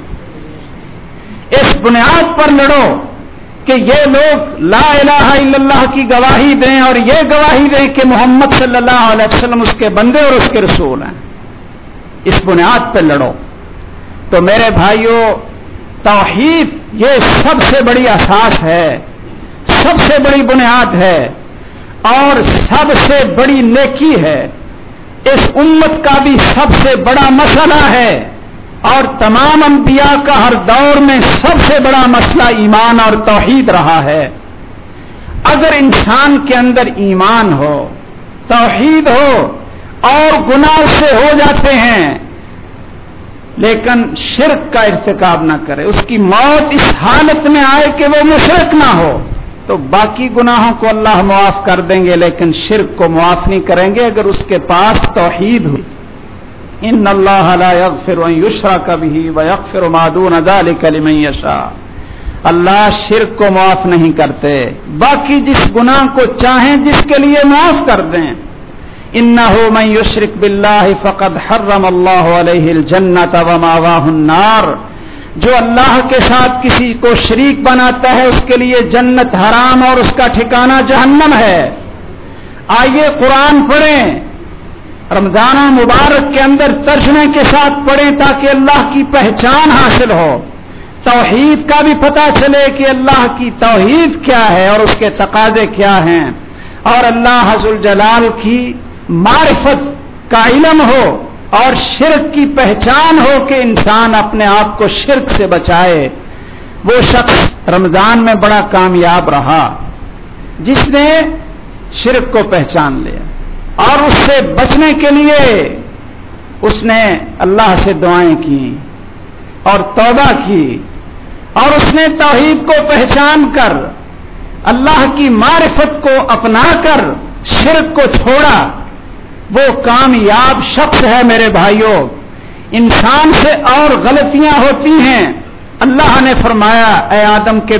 Speaker 1: اس بنیاد پر لڑو کہ یہ لوگ لا الہ الا اللہ کی گواہی دیں اور یہ گواہی دیں کہ محمد صلی اللہ علیہ وسلم اس کے بندے اور اس کے رسول ہیں. اس بنیاد پہ لڑو. تو میرے بھائیوں، توحید یہ سب سے بڑی اساس ہے، سب سے بڑی بنیاد ہے اور سب سے بڑی نیکی ہے. اس امت کا بھی سب سے بڑا مسئلہ ہے، اور تمام انبیاء کا ہر دور میں سب سے بڑا مسئلہ ایمان اور توحید رہا ہے. اگر انسان کے اندر ایمان ہو، توحید ہو اور گناہ سے ہو جاتے ہیں لیکن شرک کا ارتکاب نہ کرے، اس کی موت اس حالت میں آئے کہ وہ مشرک نہ ہو، تو باقی گناہوں کو اللہ معاف کر دیں گے لیکن شرک کو معاف نہیں کریں گے اگر اس کے پاس توحید ہو. ان اللہ لا یغفر ان یشرک بہ ویغفر ما دون ذلک لمن یشاء، اللہ شرک کو معاف نہیں کرتے، باقی جس گناہ کو چاہیں جس کے لیے معاف کر دیں. انہ من یشرک باللہ فقد حرم اللہ علیہ الجنۃ ومأواہ النار، جو اللہ کے ساتھ کسی کو شریک بناتا ہے اس کے لیے جنت حرام اور اس کا ٹھکانہ جہنم ہے. آئیے قرآن پڑھیں، رمضان مبارک کے اندر ترجمے کے ساتھ پڑھیں تاکہ اللہ کی پہچان حاصل ہو، توحید کا بھی پتہ چلے کہ اللہ کی توحید کیا ہے اور اس کے تقاضے کیا ہیں، اور اللہ عز الجلال کی معرفت کا علم ہو اور شرک کی پہچان ہو کہ انسان اپنے آپ کو شرک سے بچائے. وہ شخص رمضان میں بڑا کامیاب رہا جس نے شرک کو پہچان لیا اور اس سے بچنے کے لیے اس نے اللہ سے دعائیں کی اور توبہ کی، اور اس نے توحید کو پہچان کر اللہ کی معرفت کو اپنا کر شرک کو چھوڑا. وہ کامیاب شخص ہے میرے بھائیوں. انسان سے اور غلطیاں ہوتی ہیں. اللہ نے فرمایا اے آدم کے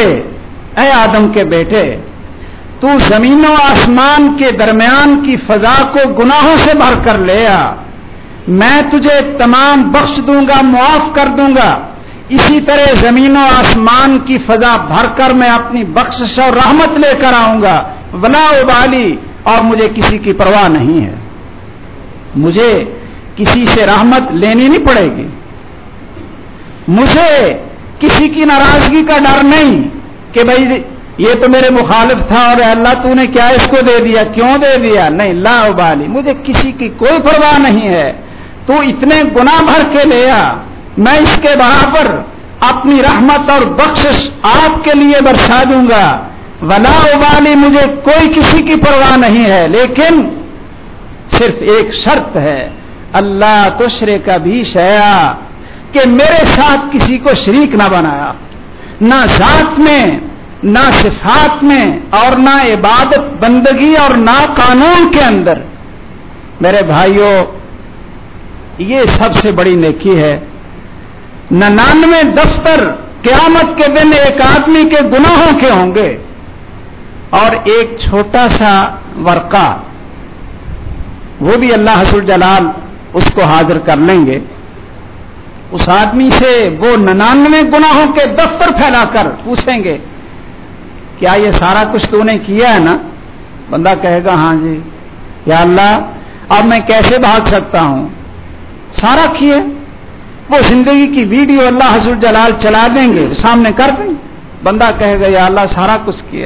Speaker 1: بیٹے تو زمین و آسمان کے درمیان کی فضا کو گناہوں سے بھر کر لے آ، میں تجھے تمام بخش دوں گا، معاف کر دوں گا. اسی طرح زمین و آسمان کی فضا بھر کر میں اپنی بخشش اور رحمت لے کر آؤں گا. ولا ابالی، اور مجھے کسی کی پرواہ نہیں ہے، مجھے کسی سے رحمت لینی نہیں پڑے گی، مجھے کسی کی ناراضگی کا ڈر نہیں کہ بھائی یہ تو میرے مخالف تھا اور اللہ تو نے کیا اس کو دے دیا، کیوں دے دیا، نہیں، لا ابالی، مجھے کسی کی کوئی پرواہ نہیں ہے. تو اتنے گناہ بھر کے لے آ، میں اس کے برابر اپنی رحمت اور بخشش آپ کے لیے برسا دوں گا. ولا ابالی، مجھے کوئی کسی کی پرواہ نہیں ہے، لیکن صرف ایک شرط ہے، اللہ تشرک بھی شیئا، کہ میرے ساتھ کسی کو شریک نہ بنایا، نہ ذات میں، نہ صفات میں، اور نہ عبادت بندگی اور نہ قانون کے اندر. میرے بھائیوں، یہ سب سے بڑی نیکی ہے. 99 دفتر قیامت کے دن ایک آدمی کے گناہوں کے ہوں گے، اور ایک چھوٹا سا ورقہ وہ بھی اللہ ذوالجلال اس کو حاضر کر لیں گے. اس آدمی سے وہ 99 گناہوں کے دفتر پھیلا کر پوچھیں گے کیا یہ سارا کچھ تو نے کیا ہے نا؟ بندہ کہے گا ہاں جی. یا اللہ اب میں کیسے بھاگ سکتا ہوں؟ سارا کیے. وہ زندگی کی ویڈیو اللہ ذوالجلال چلا دیں گے، سامنے کر دیں گے. بندہ کہے گا یا اللہ سارا کچھ کیا.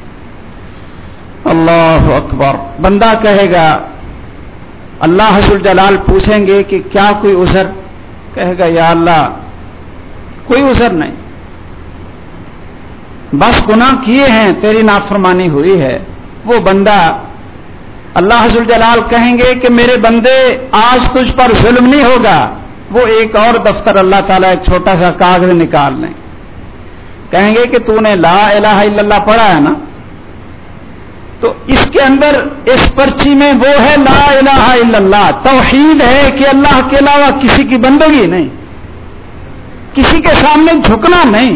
Speaker 1: اللہ اکبر. بندہ کہے گا، اللہ ذوالجلال پوچھیں گے کہ کیا کوئی عذر؟ کہے گا یا اللہ کوئی عذر نہیں، بس گناہ کیے ہیں، تیری نافرمانی ہوئی ہے. وہ بندہ، اللہ ذوالجلال کہیں گے کہ میرے بندے آج تجھ پر ظلم نہیں ہوگا. وہ ایک اور دفتر اللہ تعالیٰ ایک چھوٹا سا کاغذ نکال لیں، کہیں گے کہ تو نے لا الہ الا اللہ پڑھا ہے نا، تو اس کے اندر اس پرچی میں وہ ہے لا الہ الا اللہ، توحید ہے کہ اللہ کے علاوہ کسی کی بندگی نہیں، کسی کے سامنے جھکنا نہیں،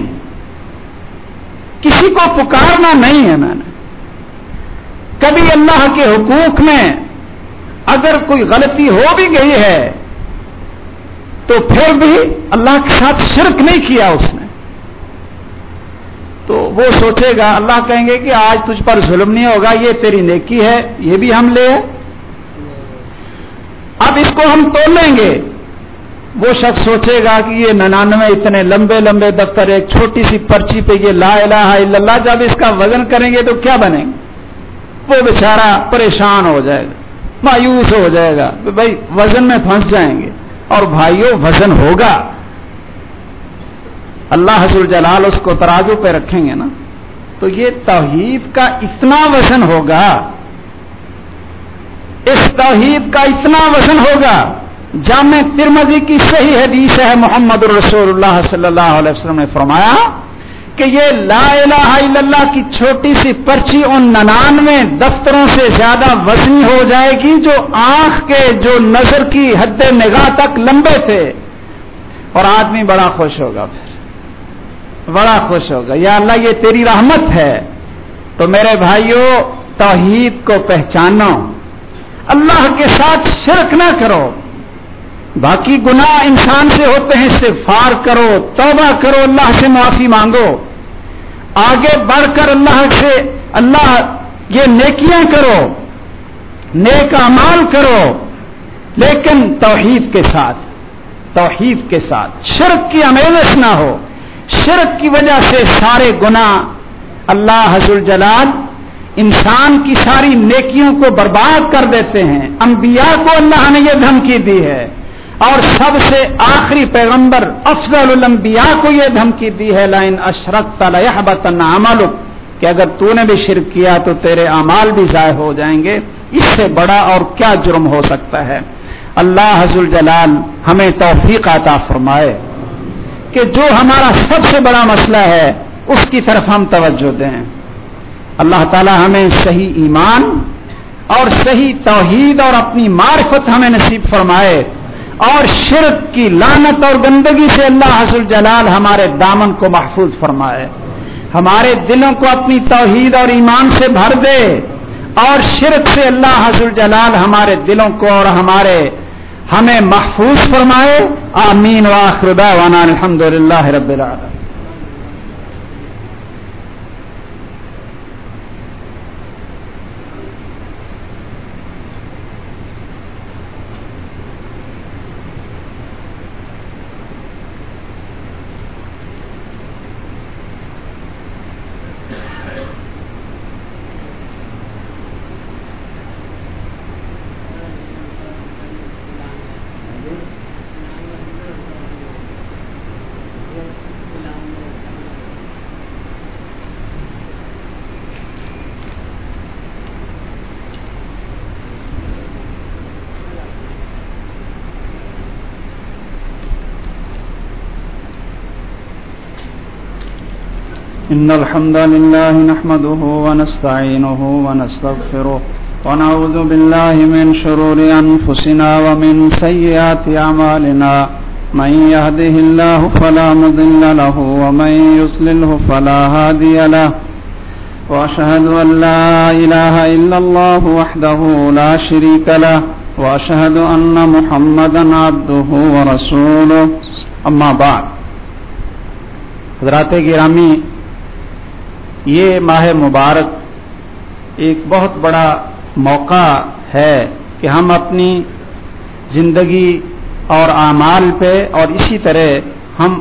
Speaker 1: کسی کو پکارنا نہیں ہے. میں نے کبھی اللہ کے حقوق میں اگر کوئی غلطی ہو بھی گئی ہے تو پھر بھی اللہ کے ساتھ شرک نہیں کیا اس نے. تو وہ سوچے گا، اللہ کہیں گے کہ آج تجھ پر ظلم نہیں ہوگا، یہ تیری نیکی ہے، یہ بھی ہم لے. اب اس کو ہم تول لیں گے. وہ شخص سوچے گا کہ یہ 99 اتنے لمبے لمبے دفتر ایک چھوٹی سی پرچی پہ یہ لا الہ الا اللہ، جب اس کا وزن کریں گے تو کیا بنے گا؟ وہ بیچارہ پریشان ہو جائے گا، مایوس ہو جائے گا، بھائی وزن میں پھنس جائیں گے. اور بھائیوں وزن ہوگا، اللہ ذوالجلال اس کو ترازو پہ رکھیں گے نا، تو یہ توحید کا اتنا وزن ہوگا، اس توحید کا اتنا وزن ہوگا. جامع ترمذی کی صحیح حدیث ہے، محمد رسول اللہ صلی اللہ علیہ وسلم نے فرمایا کہ یہ لا الہ الا اللہ کی چھوٹی سی پرچی ان 99 دفتروں سے زیادہ وزنی ہو جائے گی جو آنکھ کے، جو نظر کی حد نگاہ تک لمبے تھے. اور آدمی بڑا خوش ہوگا، پھر بڑا خوش ہوگا، یا اللہ یہ تیری رحمت ہے. تو میرے بھائیوں، توحید کو پہچانو، اللہ کے ساتھ شرک نہ کرو. باقی گناہ انسان سے ہوتے ہیں، استغفار کرو، توبہ کرو، اللہ سے معافی مانگو، آگے بڑھ کر اللہ سے یہ نیکیاں کرو، نیک اعمال کرو، لیکن توحید کے ساتھ شرک کی آمیزش نہ ہو. شرک کی وجہ سے سارے گناہ اللہ ذوالجلال انسان کی ساری نیکیوں کو برباد کر دیتے ہیں. انبیاء کو اللہ نے یہ دھمکی دی ہے، اور سب سے آخری پیغمبر افضل الانبیاء کو یہ دھمکی دی ہے، لئن اشرکت لیحبطن عملک، کہ اگر تو نے بھی شرک کیا تو تیرے اعمال بھی ضائع ہو جائیں گے. اس سے بڑا اور کیا جرم ہو سکتا ہے؟ اللہ ذوالجلال ہمیں توفیق عطا فرمائے کہ جو ہمارا سب سے بڑا مسئلہ ہے اس کی طرف ہم توجہ دیں. اللہ تعالی ہمیں صحیح ایمان اور صحیح توحید اور اپنی معرفت ہمیں نصیب فرمائے. اور شرک کی لعنت اور گندگی سے اللہ عز الجلال ہمارے دامن کو محفوظ فرمائے، ہمارے دلوں کو اپنی توحید اور ایمان سے بھر دے، اور شرک سے اللہ عز الجلال ہمارے دلوں کو اور ہمیں محفوظ فرمائے۔ آمین وآخر دعوانا الحمدللہ رب العالمین۔ إن الحمد لله نحمده ونستعينه ونستغفره ونعوذ بالله من شرور أنفسنا ومن سيئات أعمالنا من يهده الله فلا مضل له ومن يضلله فلا هادي له وأشهد أن لا إله إلا الله وحده لا شريك له وأشهد أن محمدا عبده ورسوله أما بعد۔ حضرات گرامی، یہ ماہ مبارک ایک بہت بڑا موقع ہے کہ ہم اپنی زندگی اور اعمال پہ اور اسی طرح ہم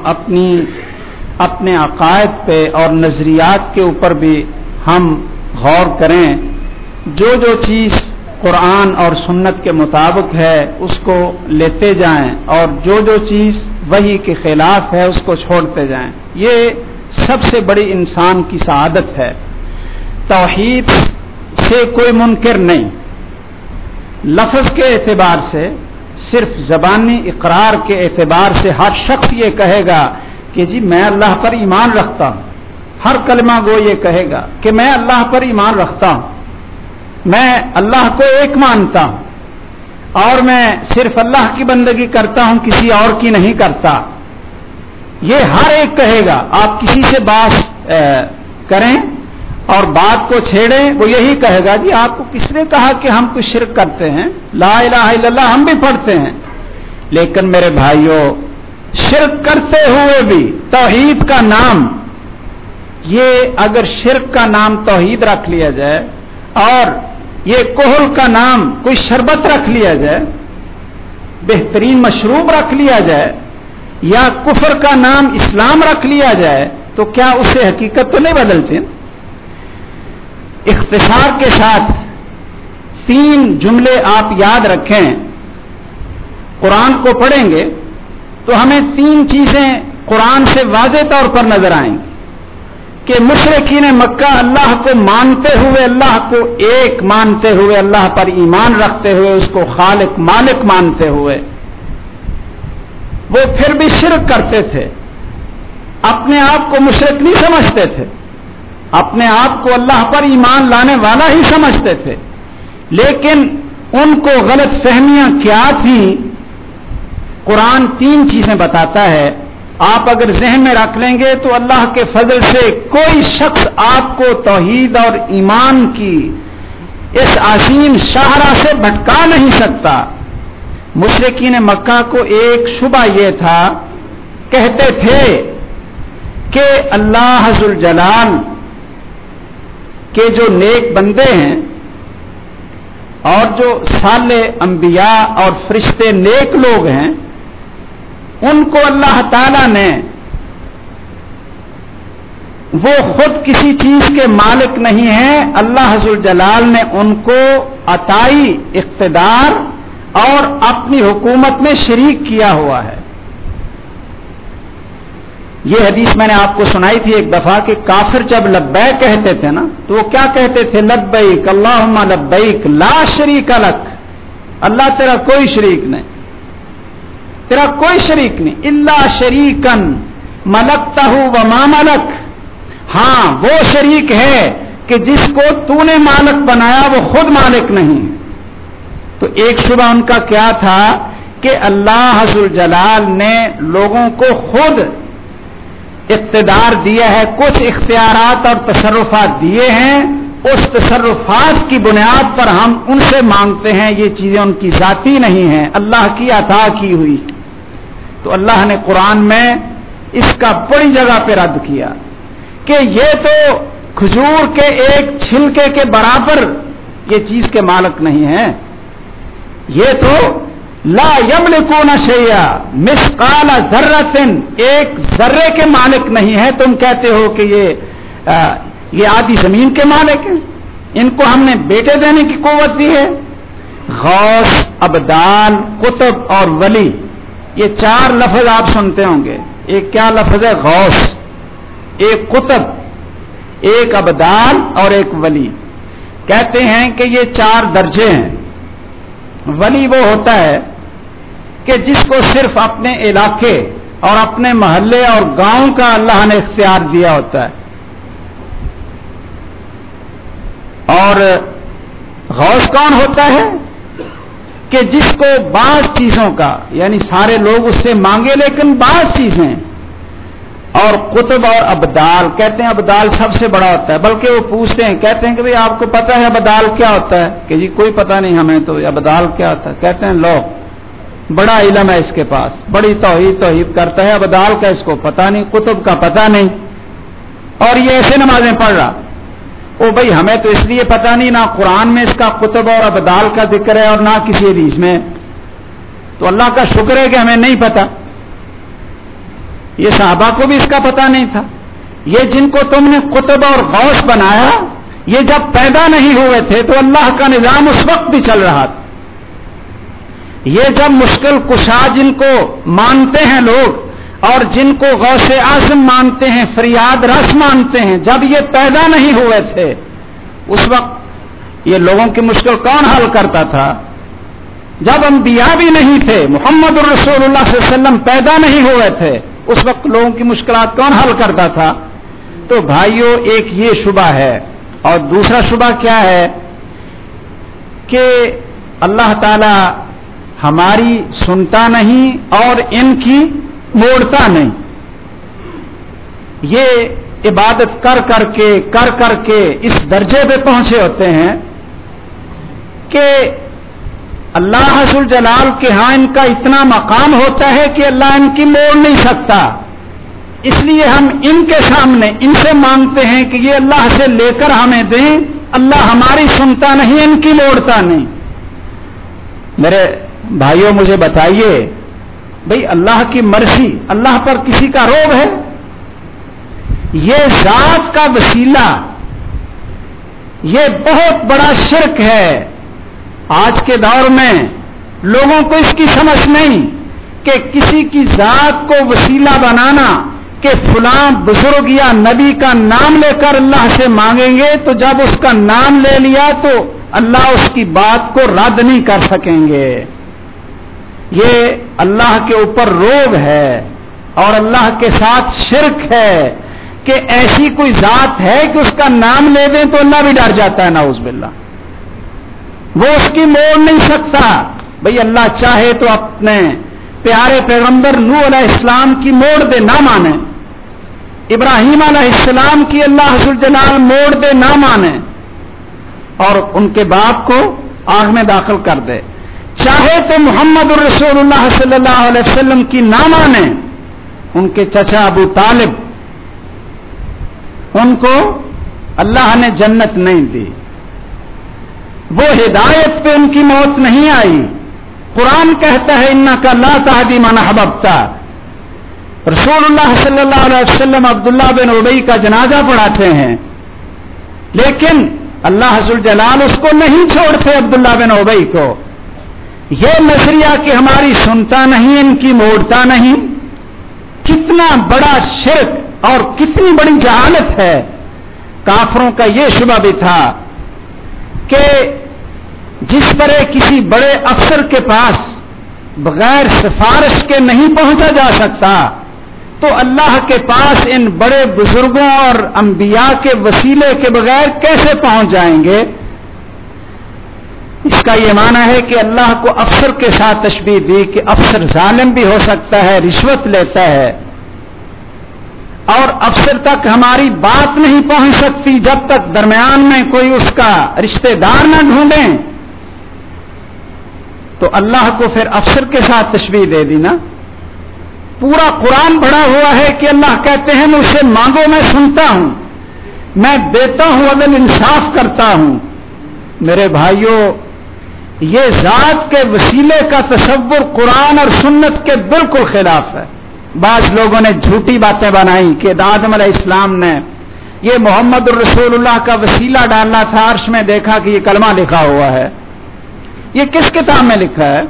Speaker 1: اپنے عقائد پہ اور نظریات کے اوپر بھی ہم غور کریں، جو چیز قرآن اور سنت کے مطابق ہے اس کو لیتے جائیں اور جو چیز وحی کے خلاف ہے اس کو چھوڑتے جائیں۔ یہ سب سے بڑی انسان کی سعادت ہے۔ توحید سے کوئی منکر نہیں، لفظ کے اعتبار سے صرف زبانی اقرار کے اعتبار سے ہر شخص یہ کہے گا کہ جی میں اللہ پر ایمان رکھتا ہوں، ہر کلمہ گو یہ کہے گا کہ میں اللہ پر ایمان رکھتا ہوں، میں اللہ کو ایک مانتا ہوں اور میں صرف اللہ کی بندگی کرتا ہوں، کسی اور کی نہیں کرتا۔ یہ ہر ایک کہے گا۔ آپ کسی سے بات کریں اور بات کو چھیڑیں، وہ یہی کہے گا جی آپ کو کس نے کہا کہ ہم کچھ شرک کرتے ہیں؟ لا الہ الا اللہ ہم بھی پڑھتے ہیں، لیکن میرے بھائیوں، شرک کرتے ہوئے بھی توحید کا نام، یہ اگر شرک کا نام توحید رکھ لیا جائے اور یہ کحل کا نام کوئی شربت رکھ لیا جائے، بہترین مشروب رکھ لیا جائے، یا کفر کا نام اسلام رکھ لیا جائے، تو کیا اسے حقیقت تو نہیں بدلتے؟ اختصار کے ساتھ 3 جملے آپ یاد رکھیں، قرآن کو پڑھیں گے تو ہمیں 3 چیزیں قرآن سے واضح طور پر نظر آئیں گی کہ مشرکین مکہ اللہ کو مانتے ہوئے، اللہ کو ایک مانتے ہوئے، اللہ پر ایمان رکھتے ہوئے، اس کو خالق مالک مانتے ہوئے، وہ پھر بھی شرک کرتے تھے، اپنے آپ کو مشرک نہیں سمجھتے تھے، اپنے آپ کو اللہ پر ایمان لانے والا ہی سمجھتے تھے، لیکن ان کو غلط فہمیاں کیا تھیں؟ قرآن 3 چیزیں بتاتا ہے، آپ اگر ذہن میں رکھ لیں گے تو اللہ کے فضل سے کوئی شخص آپ کو توحید اور ایمان کی اس عظیم شاہراہ سے بھٹکا نہیں سکتا۔ مشرکین مکہ کو ایک شبہ یہ تھا، کہتے تھے کہ اللہ ذو الجلال کے جو نیک بندے ہیں اور جو صالح انبیاء اور فرشتے نیک لوگ ہیں، ان کو اللہ تعالی نے، وہ خود کسی چیز کے مالک نہیں ہیں، اللہ ذو الجلال نے ان کو عطائی اقتدار اور اپنی حکومت میں شریک کیا ہوا ہے۔ یہ حدیث میں نے آپ کو سنائی تھی ایک دفعہ کہ کافر جب لبیک کہتے تھے نا تو وہ کیا کہتے تھے؟ لبیک اللہم لبیک لا شریک لک، اللہ تیرا کوئی شریک نہیں، تیرا کوئی شریک نہیں، الا شریکن ملکتہ وما ملک، ہاں وہ شریک ہے کہ جس کو تو نے مالک بنایا وہ خود مالک نہیں۔ تو ایک شبہ ان کا کیا تھا کہ اللہ ذوالجلال نے لوگوں کو خود اقتدار دیا ہے، کچھ اختیارات اور تصرفات دیے ہیں، اس تصرفات کی بنیاد پر ہم ان سے مانگتے ہیں، یہ چیزیں ان کی ذاتی نہیں ہیں، اللہ کی عطا کی ہوئی۔ تو اللہ نے قرآن میں اس کا بڑی جگہ پہ رد کیا کہ یہ تو کھجور کے ایک چھلکے کے برابر یہ چیز کے مالک نہیں ہیں، یہ تو لا یملکون شیئا مثقال ذرۃ، ایک ذرے کے مالک نہیں ہے۔ تم کہتے ہو کہ یہ آدھی زمین کے مالک ہیں، ان کو ہم نے بیٹے دینے کی قوت دی ہے۔ غوث، ابدال، قطب اور ولی، یہ چار لفظ آپ سنتے ہوں گے۔ ایک کیا لفظ ہے؟ غوث، ایک قطب، ایک ابدال اور ایک ولی۔ کہتے ہیں کہ یہ چار درجے ہیں۔ ولی وہ ہوتا ہے کہ جس کو صرف اپنے علاقے اور اپنے محلے اور گاؤں کا اللہ نے اختیار دیا ہوتا ہے، اور غوث کون ہوتا ہے کہ جس کو بعض چیزوں کا، یعنی سارے لوگ اس سے مانگے لیکن بعض چیزیں۔ اور قطب اور ابدال، کہتے ہیں ابدال سب سے بڑا ہوتا ہے، بلکہ وہ پوچھتے ہیں، کہتے ہیں کہ بھئی آپ کو پتہ ہے ابدال کیا ہوتا ہے؟ کہ جی کوئی پتہ نہیں ہمیں تو ابدال کیا ہوتا ہے۔ کہتے ہیں لو بڑا علم ہے اس کے پاس، بڑی توحید کرتا ہے، ابدال کا اس کو پتہ نہیں، قطب کا پتہ نہیں، اور یہ ایسے نمازیں پڑھ رہا۔ او بھئی ہمیں تو اس لیے پتہ نہیں، نہ قرآن میں اس کا قطب اور ابدال کا ذکر ہے اور نہ کسی حدیث میں، تو اللہ کا شکر ہے کہ ہمیں نہیں پتہ۔ یہ صحابہ کو بھی اس کا پتہ نہیں تھا۔ یہ جن کو تم نے قطب اور غوث بنایا، یہ جب پیدا نہیں ہوئے تھے تو اللہ کا نظام اس وقت بھی چل رہا تھا۔ یہ جب مشکل کشا جن کو مانتے ہیں لوگ اور جن کو غوث اعظم مانتے ہیں، فریاد رس مانتے ہیں، جب یہ پیدا نہیں ہوئے تھے اس وقت یہ لوگوں کی مشکل کون حل کرتا تھا؟ جب انبیاء بھی نہیں تھے، محمد الرسول اللہ صلی اللہ علیہ وسلم پیدا نہیں ہوئے تھے، اس وقت لوگوں کی مشکلات کون حل کرتا تھا؟ تو بھائیوں ایک یہ شبہ ہے، اور دوسرا شبہ کیا ہے کہ اللہ تعالی ہماری سنتا نہیں اور ان کی موڑتا نہیں۔ یہ عبادت کر کر کے اس درجے پہ پہنچے ہوتے ہیں کہ اللہ ذوالجلال کے ہاں ان کا اتنا مقام ہوتا ہے کہ اللہ ان کی موڑ نہیں سکتا، اس لیے ہم ان کے سامنے ان سے مانگتے ہیں کہ یہ اللہ سے لے کر ہمیں دیں۔ اللہ ہماری سنتا نہیں، ان کی موڑتا نہیں۔ میرے بھائیوں مجھے بتائیے، بھئی اللہ کی مرضی، اللہ پر کسی کا روب ہے؟ یہ ذات کا وسیلہ، یہ بہت بڑا شرک ہے۔ آج کے دور میں لوگوں کو اس کی سمجھ نہیں کہ کسی کی ذات کو وسیلہ بنانا کہ فلاں بزرگ یا نبی کا نام لے کر اللہ سے مانگیں گے، تو جب اس کا نام لے لیا تو اللہ اس کی بات کو رد نہیں کر سکیں گے۔ یہ اللہ کے اوپر روب ہے اور اللہ کے ساتھ شرک ہے کہ ایسی کوئی ذات ہے کہ اس کا نام لے دیں تو اللہ بھی ڈر جاتا ہے، نعوذ باللہ۔ وہ اس کی موڑ نہیں سکتا۔ بھئی اللہ چاہے تو اپنے پیارے پیغمبر نوح علیہ السلام کی موڑ دے، نہ مانے، ابراہیم علیہ السلام کی اللہ ذوالجلال موڑ دے، نہ مانے، اور ان کے باپ کو آگ میں داخل کر دے۔ چاہے تو محمد الرسول اللہ صلی اللہ علیہ وسلم کی نہ مانے، ان کے چچا ابو طالب، ان کو اللہ نے جنت نہیں دی، وہ ہدایت پہ ان کی موت نہیں آئی۔ قرآن کہتا ہے انک لا تہدی من احببت۔ رسول اللہ صلی اللہ علیہ وسلم عبداللہ بن ابی کا جنازہ پڑھاتے ہیں، لیکن اللہ ذوالجلال اس کو نہیں چھوڑتے، عبداللہ بن ابی کو۔ یہ نظریہ کہ ہماری سنتا نہیں، ان کی موڑتا نہیں، کتنا بڑا شرک اور کتنی بڑی جہالت ہے۔ کافروں کا یہ شبہ بھی تھا کہ جس طرح کسی بڑے افسر کے پاس بغیر سفارش کے نہیں پہنچا جا سکتا، تو اللہ کے پاس ان بڑے بزرگوں اور انبیاء کے وسیلے کے بغیر کیسے پہنچ جائیں گے؟ اس کا یہ معنی ہے کہ اللہ کو افسر کے ساتھ تشبیہ دی کہ افسر ظالم بھی ہو سکتا ہے، رشوت لیتا ہے، اور افسر تک ہماری بات نہیں پہنچ سکتی جب تک درمیان میں کوئی اس کا رشتہ دار نہ ڈھونڈیں، تو اللہ کو پھر افسر کے ساتھ تشبیہ دے دی نا۔ پورا قرآن بڑا ہوا ہے کہ اللہ کہتے ہیں مجھ سے مانگو میں سنتا ہوں، میں دیتا ہوں، عدل انصاف کرتا ہوں۔ میرے بھائیوں، یہ ذات کے وسیلے کا تصور قرآن اور سنت کے بالکل خلاف ہے۔ بعض لوگوں نے جھوٹی باتیں بنائی کہ آدم علیہ السلام نے یہ محمد الرسول اللہ کا وسیلہ ڈالنا تھا، عرش میں دیکھا کہ یہ کلمہ لکھا ہوا ہے۔ یہ کس کتاب میں لکھا ہے؟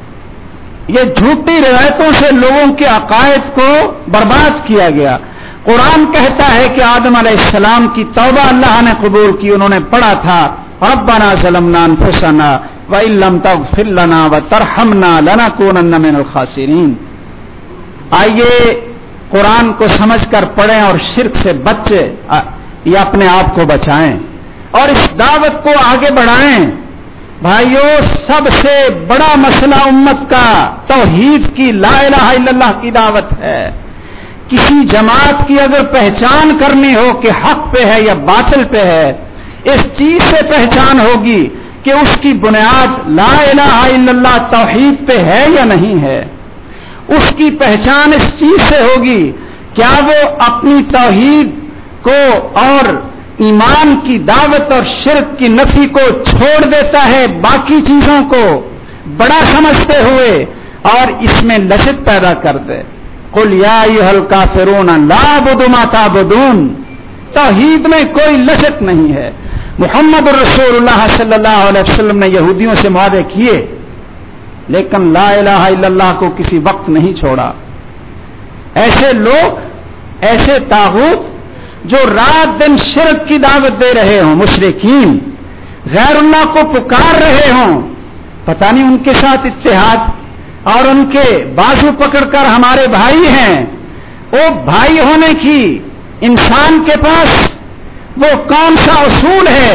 Speaker 1: یہ جھوٹی روایتوں سے لوگوں کے عقائد کو برباد کیا گیا۔ قرآن کہتا ہے کہ آدم علیہ السلام کی توبہ اللہ نے قبول کی، انہوں نے پڑھا تھا ربنا ظلمنا انفسنا وان لم تغفر لنا وترحمنا لنکونن من الخاسرین۔ آئیے قرآن کو سمجھ کر پڑھیں اور شرک سے بچے یا اپنے آپ کو بچائیں اور اس دعوت کو آگے بڑھائیں۔ بھائیوں، سب سے بڑا مسئلہ امت کا توحید کی، لا الہ الا اللہ کی دعوت ہے۔ کسی جماعت کی اگر پہچان کرنی ہو کہ حق پہ ہے یا باطل پہ ہے، اس چیز سے پہچان ہوگی کہ اس کی بنیاد لا الہ الا اللہ توحید پہ ہے یا نہیں ہے۔ اس کی پہچان اس چیز سے ہوگی کیا وہ اپنی توحید کو اور ایمان کی دعوت اور شرک کی نفی کو چھوڑ دیتا ہے، باقی چیزوں کو بڑا سمجھتے ہوئے، اور اس میں لچک پیدا کر دے۔ قل یا ایھا الکافرون لا اعبد ما تعبدون، توحید میں کوئی لچک نہیں ہے۔ محمد الرسول اللہ صلی اللہ علیہ وسلم نے یہودیوں سے معاہدے کیے لیکن لا الہ الا اللہ کو کسی وقت نہیں چھوڑا۔ ایسے لوگ، ایسے طاغوت جو رات دن شرک کی دعوت دے رہے ہوں، مشرکین غیر اللہ کو پکار رہے ہوں، پتہ نہیں ان کے ساتھ اتحاد اور ان کے بازو پکڑ کر ہمارے بھائی ہیں۔ وہ بھائی ہونے کی انسان کے پاس وہ کون سا اصول ہے؟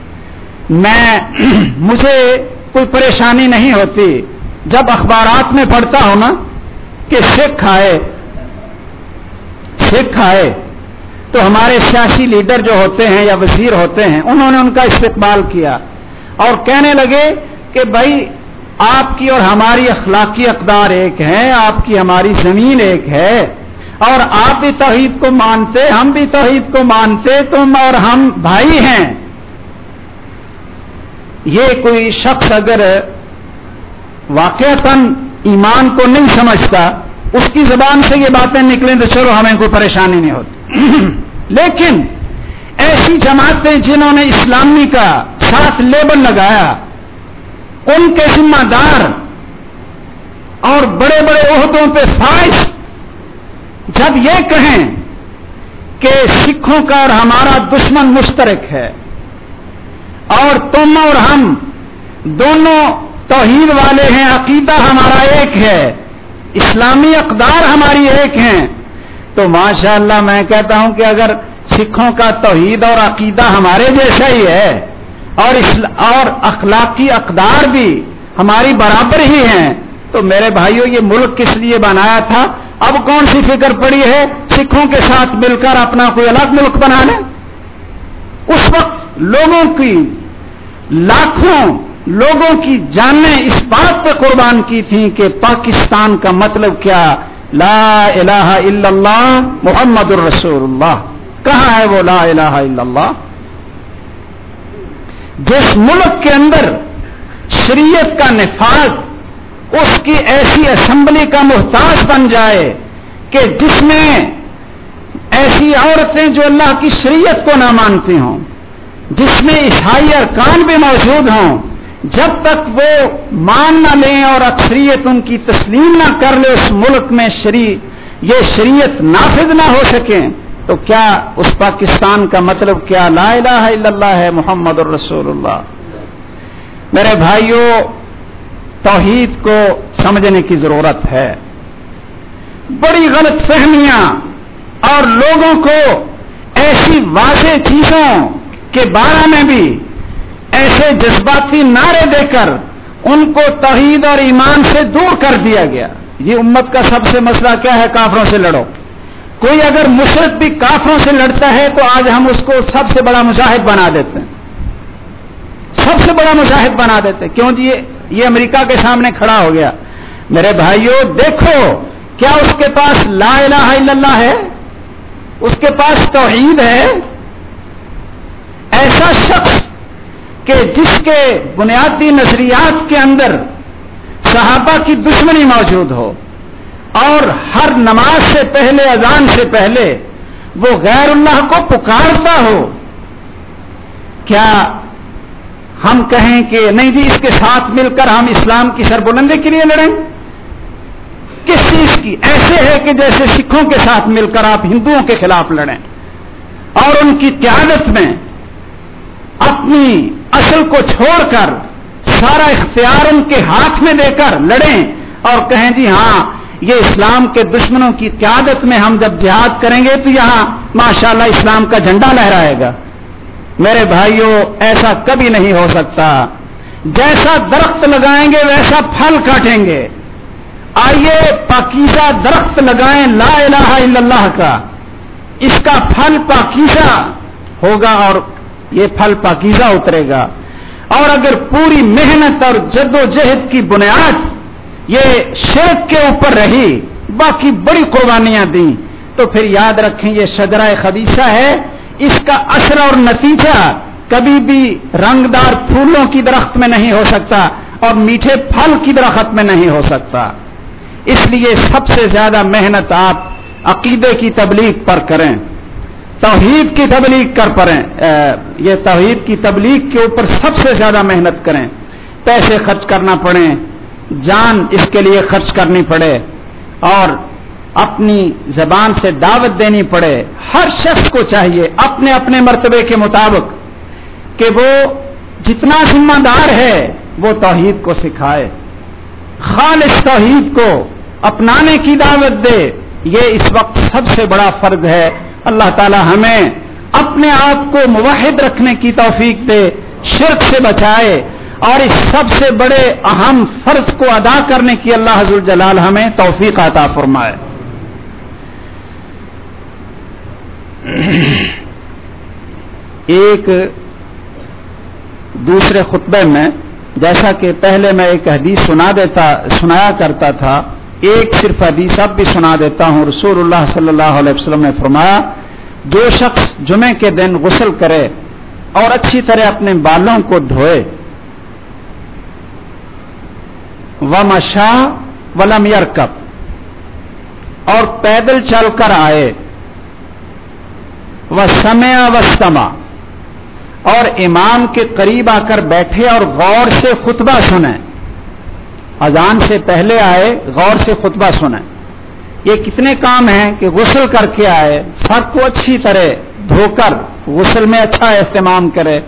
Speaker 1: مجھے کوئی پریشانی نہیں ہوتی جب اخبارات میں پڑھتا ہوں نا کہ سکھ آئے تو ہمارے سیاسی لیڈر جو ہوتے ہیں یا وزیر ہوتے ہیں، انہوں نے ان کا استقبال کیا اور کہنے لگے کہ بھائی آپ کی اور ہماری اخلاقی اقدار ایک ہیں، آپ کی ہماری زمین ایک ہے، اور آپ بھی توحید کو مانتے، ہم بھی توحید کو مانتے، تم اور ہم بھائی ہیں۔ یہ کوئی شخص اگر واقعتاً ایمان کو نہیں سمجھتا، اس کی زبان سے یہ باتیں نکلیں تو چلو ہمیں کوئی پریشانی نہیں ہوتی، لیکن ایسی جماعتیں جنہوں نے اسلامی کا ساتھ لیبل لگایا، ان کے ذمہ دار اور بڑے بڑے عہدوں پہ فائز جب یہ کہیں کہ سکھوں کا اور ہمارا دشمن مشترک ہے اور تم اور ہم دونوں توحید والے ہیں، عقیدہ ہمارا ایک ہے، اسلامی اقدار ہماری ایک ہیں، تو ماشاءاللہ میں کہتا ہوں کہ اگر سکھوں کا توحید اور عقیدہ ہمارے جیسا ہی ہے اور اخلاقی اقدار بھی ہماری برابر ہی ہیں، تو میرے بھائیوں یہ ملک کس لیے بنایا تھا؟ اب کون سی فکر پڑی ہے سکھوں کے ساتھ مل کر اپنا کوئی الگ ملک بنا لیں؟ اس وقت لوگوں کی، لاکھوں لوگوں کی جانیں اس بات پہ قربان کی تھیں کہ پاکستان کا مطلب کیا؟ لا الہ الا اللہ محمد الرسول اللہ۔ کہاں ہے وہ لا الہ الا اللہ؟ جس ملک کے اندر شریعت کا نفاذ اس کی ایسی اسمبلی کا محتاج بن جائے کہ جس میں ایسی عورتیں جو اللہ کی شریعت کو نہ مانتی ہوں، جس میں عیسائی ارکان بھی موجود ہوں، جب تک وہ مان نہ لیں اور اکثریت ان کی تسلیم نہ کر لے، اس ملک میں یہ شریعت نافذ نہ ہو سکے، تو کیا اس پاکستان کا مطلب کیا؟ لا الہ الا اللہ ہے، محمد الرسول اللہ۔ میرے بھائیوں، توحید کو سمجھنے کی ضرورت ہے۔ بڑی غلط فہمیاں اور لوگوں کو ایسی واضح چیزوں کے بارے میں بھی ایسے جذباتی نعرے دے کر ان کو توحید اور ایمان سے دور کر دیا گیا. یہ امت کا سب سے مسئلہ کیا ہے؟ کافروں سے لڑو. کوئی اگر مشرک بھی کافروں سے لڑتا ہے تو آج ہم اس کو سب سے بڑا مجاہد بنا دیتے ہیں، سب سے بڑا مجاہد بنا دیتے ہیں. کیوں جی؟ یہ امریکہ کے سامنے کھڑا ہو گیا. میرے بھائیوں دیکھو، کیا اس کے پاس لا الہ الا اللہ ہے؟ اس کے پاس توحید ہے؟ ایسا شخص کہ جس کے بنیادی نظریات کے اندر صحابہ کی دشمنی موجود ہو اور ہر نماز سے پہلے، اذان سے پہلے وہ غیر اللہ کو پکارتا ہو، کیا ہم کہیں کہ نہیں جی اس کے ساتھ مل کر ہم اسلام کی سربلندی کے لیے لڑیں؟ کس چیز کی؟ ایسے ہے کہ جیسے سکھوں کے ساتھ مل کر آپ ہندوؤں کے خلاف لڑیں اور ان کی قیادت میں اپنی اصل کو چھوڑ کر سارا اختیار ان کے ہاتھ میں دے کر لڑیں اور کہیں جی ہاں یہ اسلام کے دشمنوں کی قیادت میں ہم جب جہاد کریں گے تو یہاں ماشاءاللہ اسلام کا جھنڈا لہرائے گا. میرے بھائیوں ایسا کبھی نہیں ہو سکتا. جیسا درخت لگائیں گے ویسا پھل کاٹیں گے. آئیے پاکیزہ درخت لگائیں لا الہ الا اللہ کا، اس کا پھل پاکیزہ ہوگا اور یہ پھل پاکیزہ اترے گا. اور اگر پوری محنت اور جد و جہد کی بنیاد یہ شرک کے اوپر رہی، باقی بڑی قربانیاں دیں، تو پھر یاد رکھیں یہ شجرہ خبیثہ ہے. اس کا اثر اور نتیجہ کبھی بھی رنگدار پھولوں کی درخت میں نہیں ہو سکتا اور میٹھے پھل کی درخت میں نہیں ہو سکتا. اس لیے سب سے زیادہ محنت آپ عقیدے کی تبلیغ پر کریں، توحید کی تبلیغ یہ توحید کی تبلیغ کے اوپر سب سے زیادہ محنت کریں. پیسے خرچ کرنا پڑے، جان اس کے لیے خرچ کرنی پڑے اور اپنی زبان سے دعوت دینی پڑے. ہر شخص کو چاہیے اپنے اپنے مرتبے کے مطابق کہ وہ جتنا ذمہ دار ہے وہ توحید کو سکھائے، خالص توحید کو اپنانے کی دعوت دے. یہ اس وقت سب سے بڑا فرض ہے. اللہ تعالی ہمیں اپنے آپ کو موحد رکھنے کی توفیق دے، شرک سے بچائے اور اس سب سے بڑے اہم فرض کو ادا کرنے کی اللہ ذوالجلال ہمیں توفیق عطا فرمائے. ایک دوسرے خطبے میں جیسا کہ پہلے میں ایک حدیث سنایا کرتا تھا، ایک صرف حدیث اب بھی سنا دیتا ہوں. رسول اللہ صلی اللہ علیہ وسلم نے فرمایا جو شخص جمعے کے دن غسل کرے اور اچھی طرح اپنے بالوں کو دھوئے، ومشا ولم یرکب، اور پیدل چل کر آئے، وسمع واستمع، اور امام کے قریب آ کر بیٹھے اور غور سے خطبہ سنیں. اذان سے پہلے آئے، غور سے خطبہ سنیں. یہ کتنے کام ہیں کہ غسل کر کے آئے، سر کو اچھی طرح دھو کر غسل میں اچھا اہتمام کرے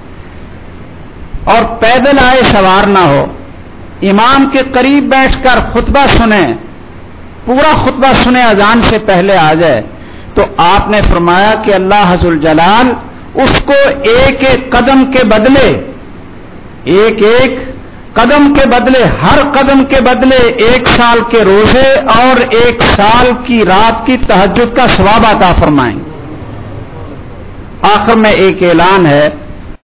Speaker 1: اور پیدل آئے سوار نہ ہو، امام کے قریب بیٹھ کر خطبہ سنیں، پورا خطبہ سنیں، اذان سے پہلے آ جائے. تو آپ نے فرمایا کہ اللہ ذوالجلال اس کو ایک ایک قدم کے بدلے، ایک ایک قدم کے بدلے، ہر قدم کے بدلے 1 سال کے روزے اور 1 سال کی رات کی تہجد کا ثواب عطا فرمائیں. آخر میں ایک اعلان ہے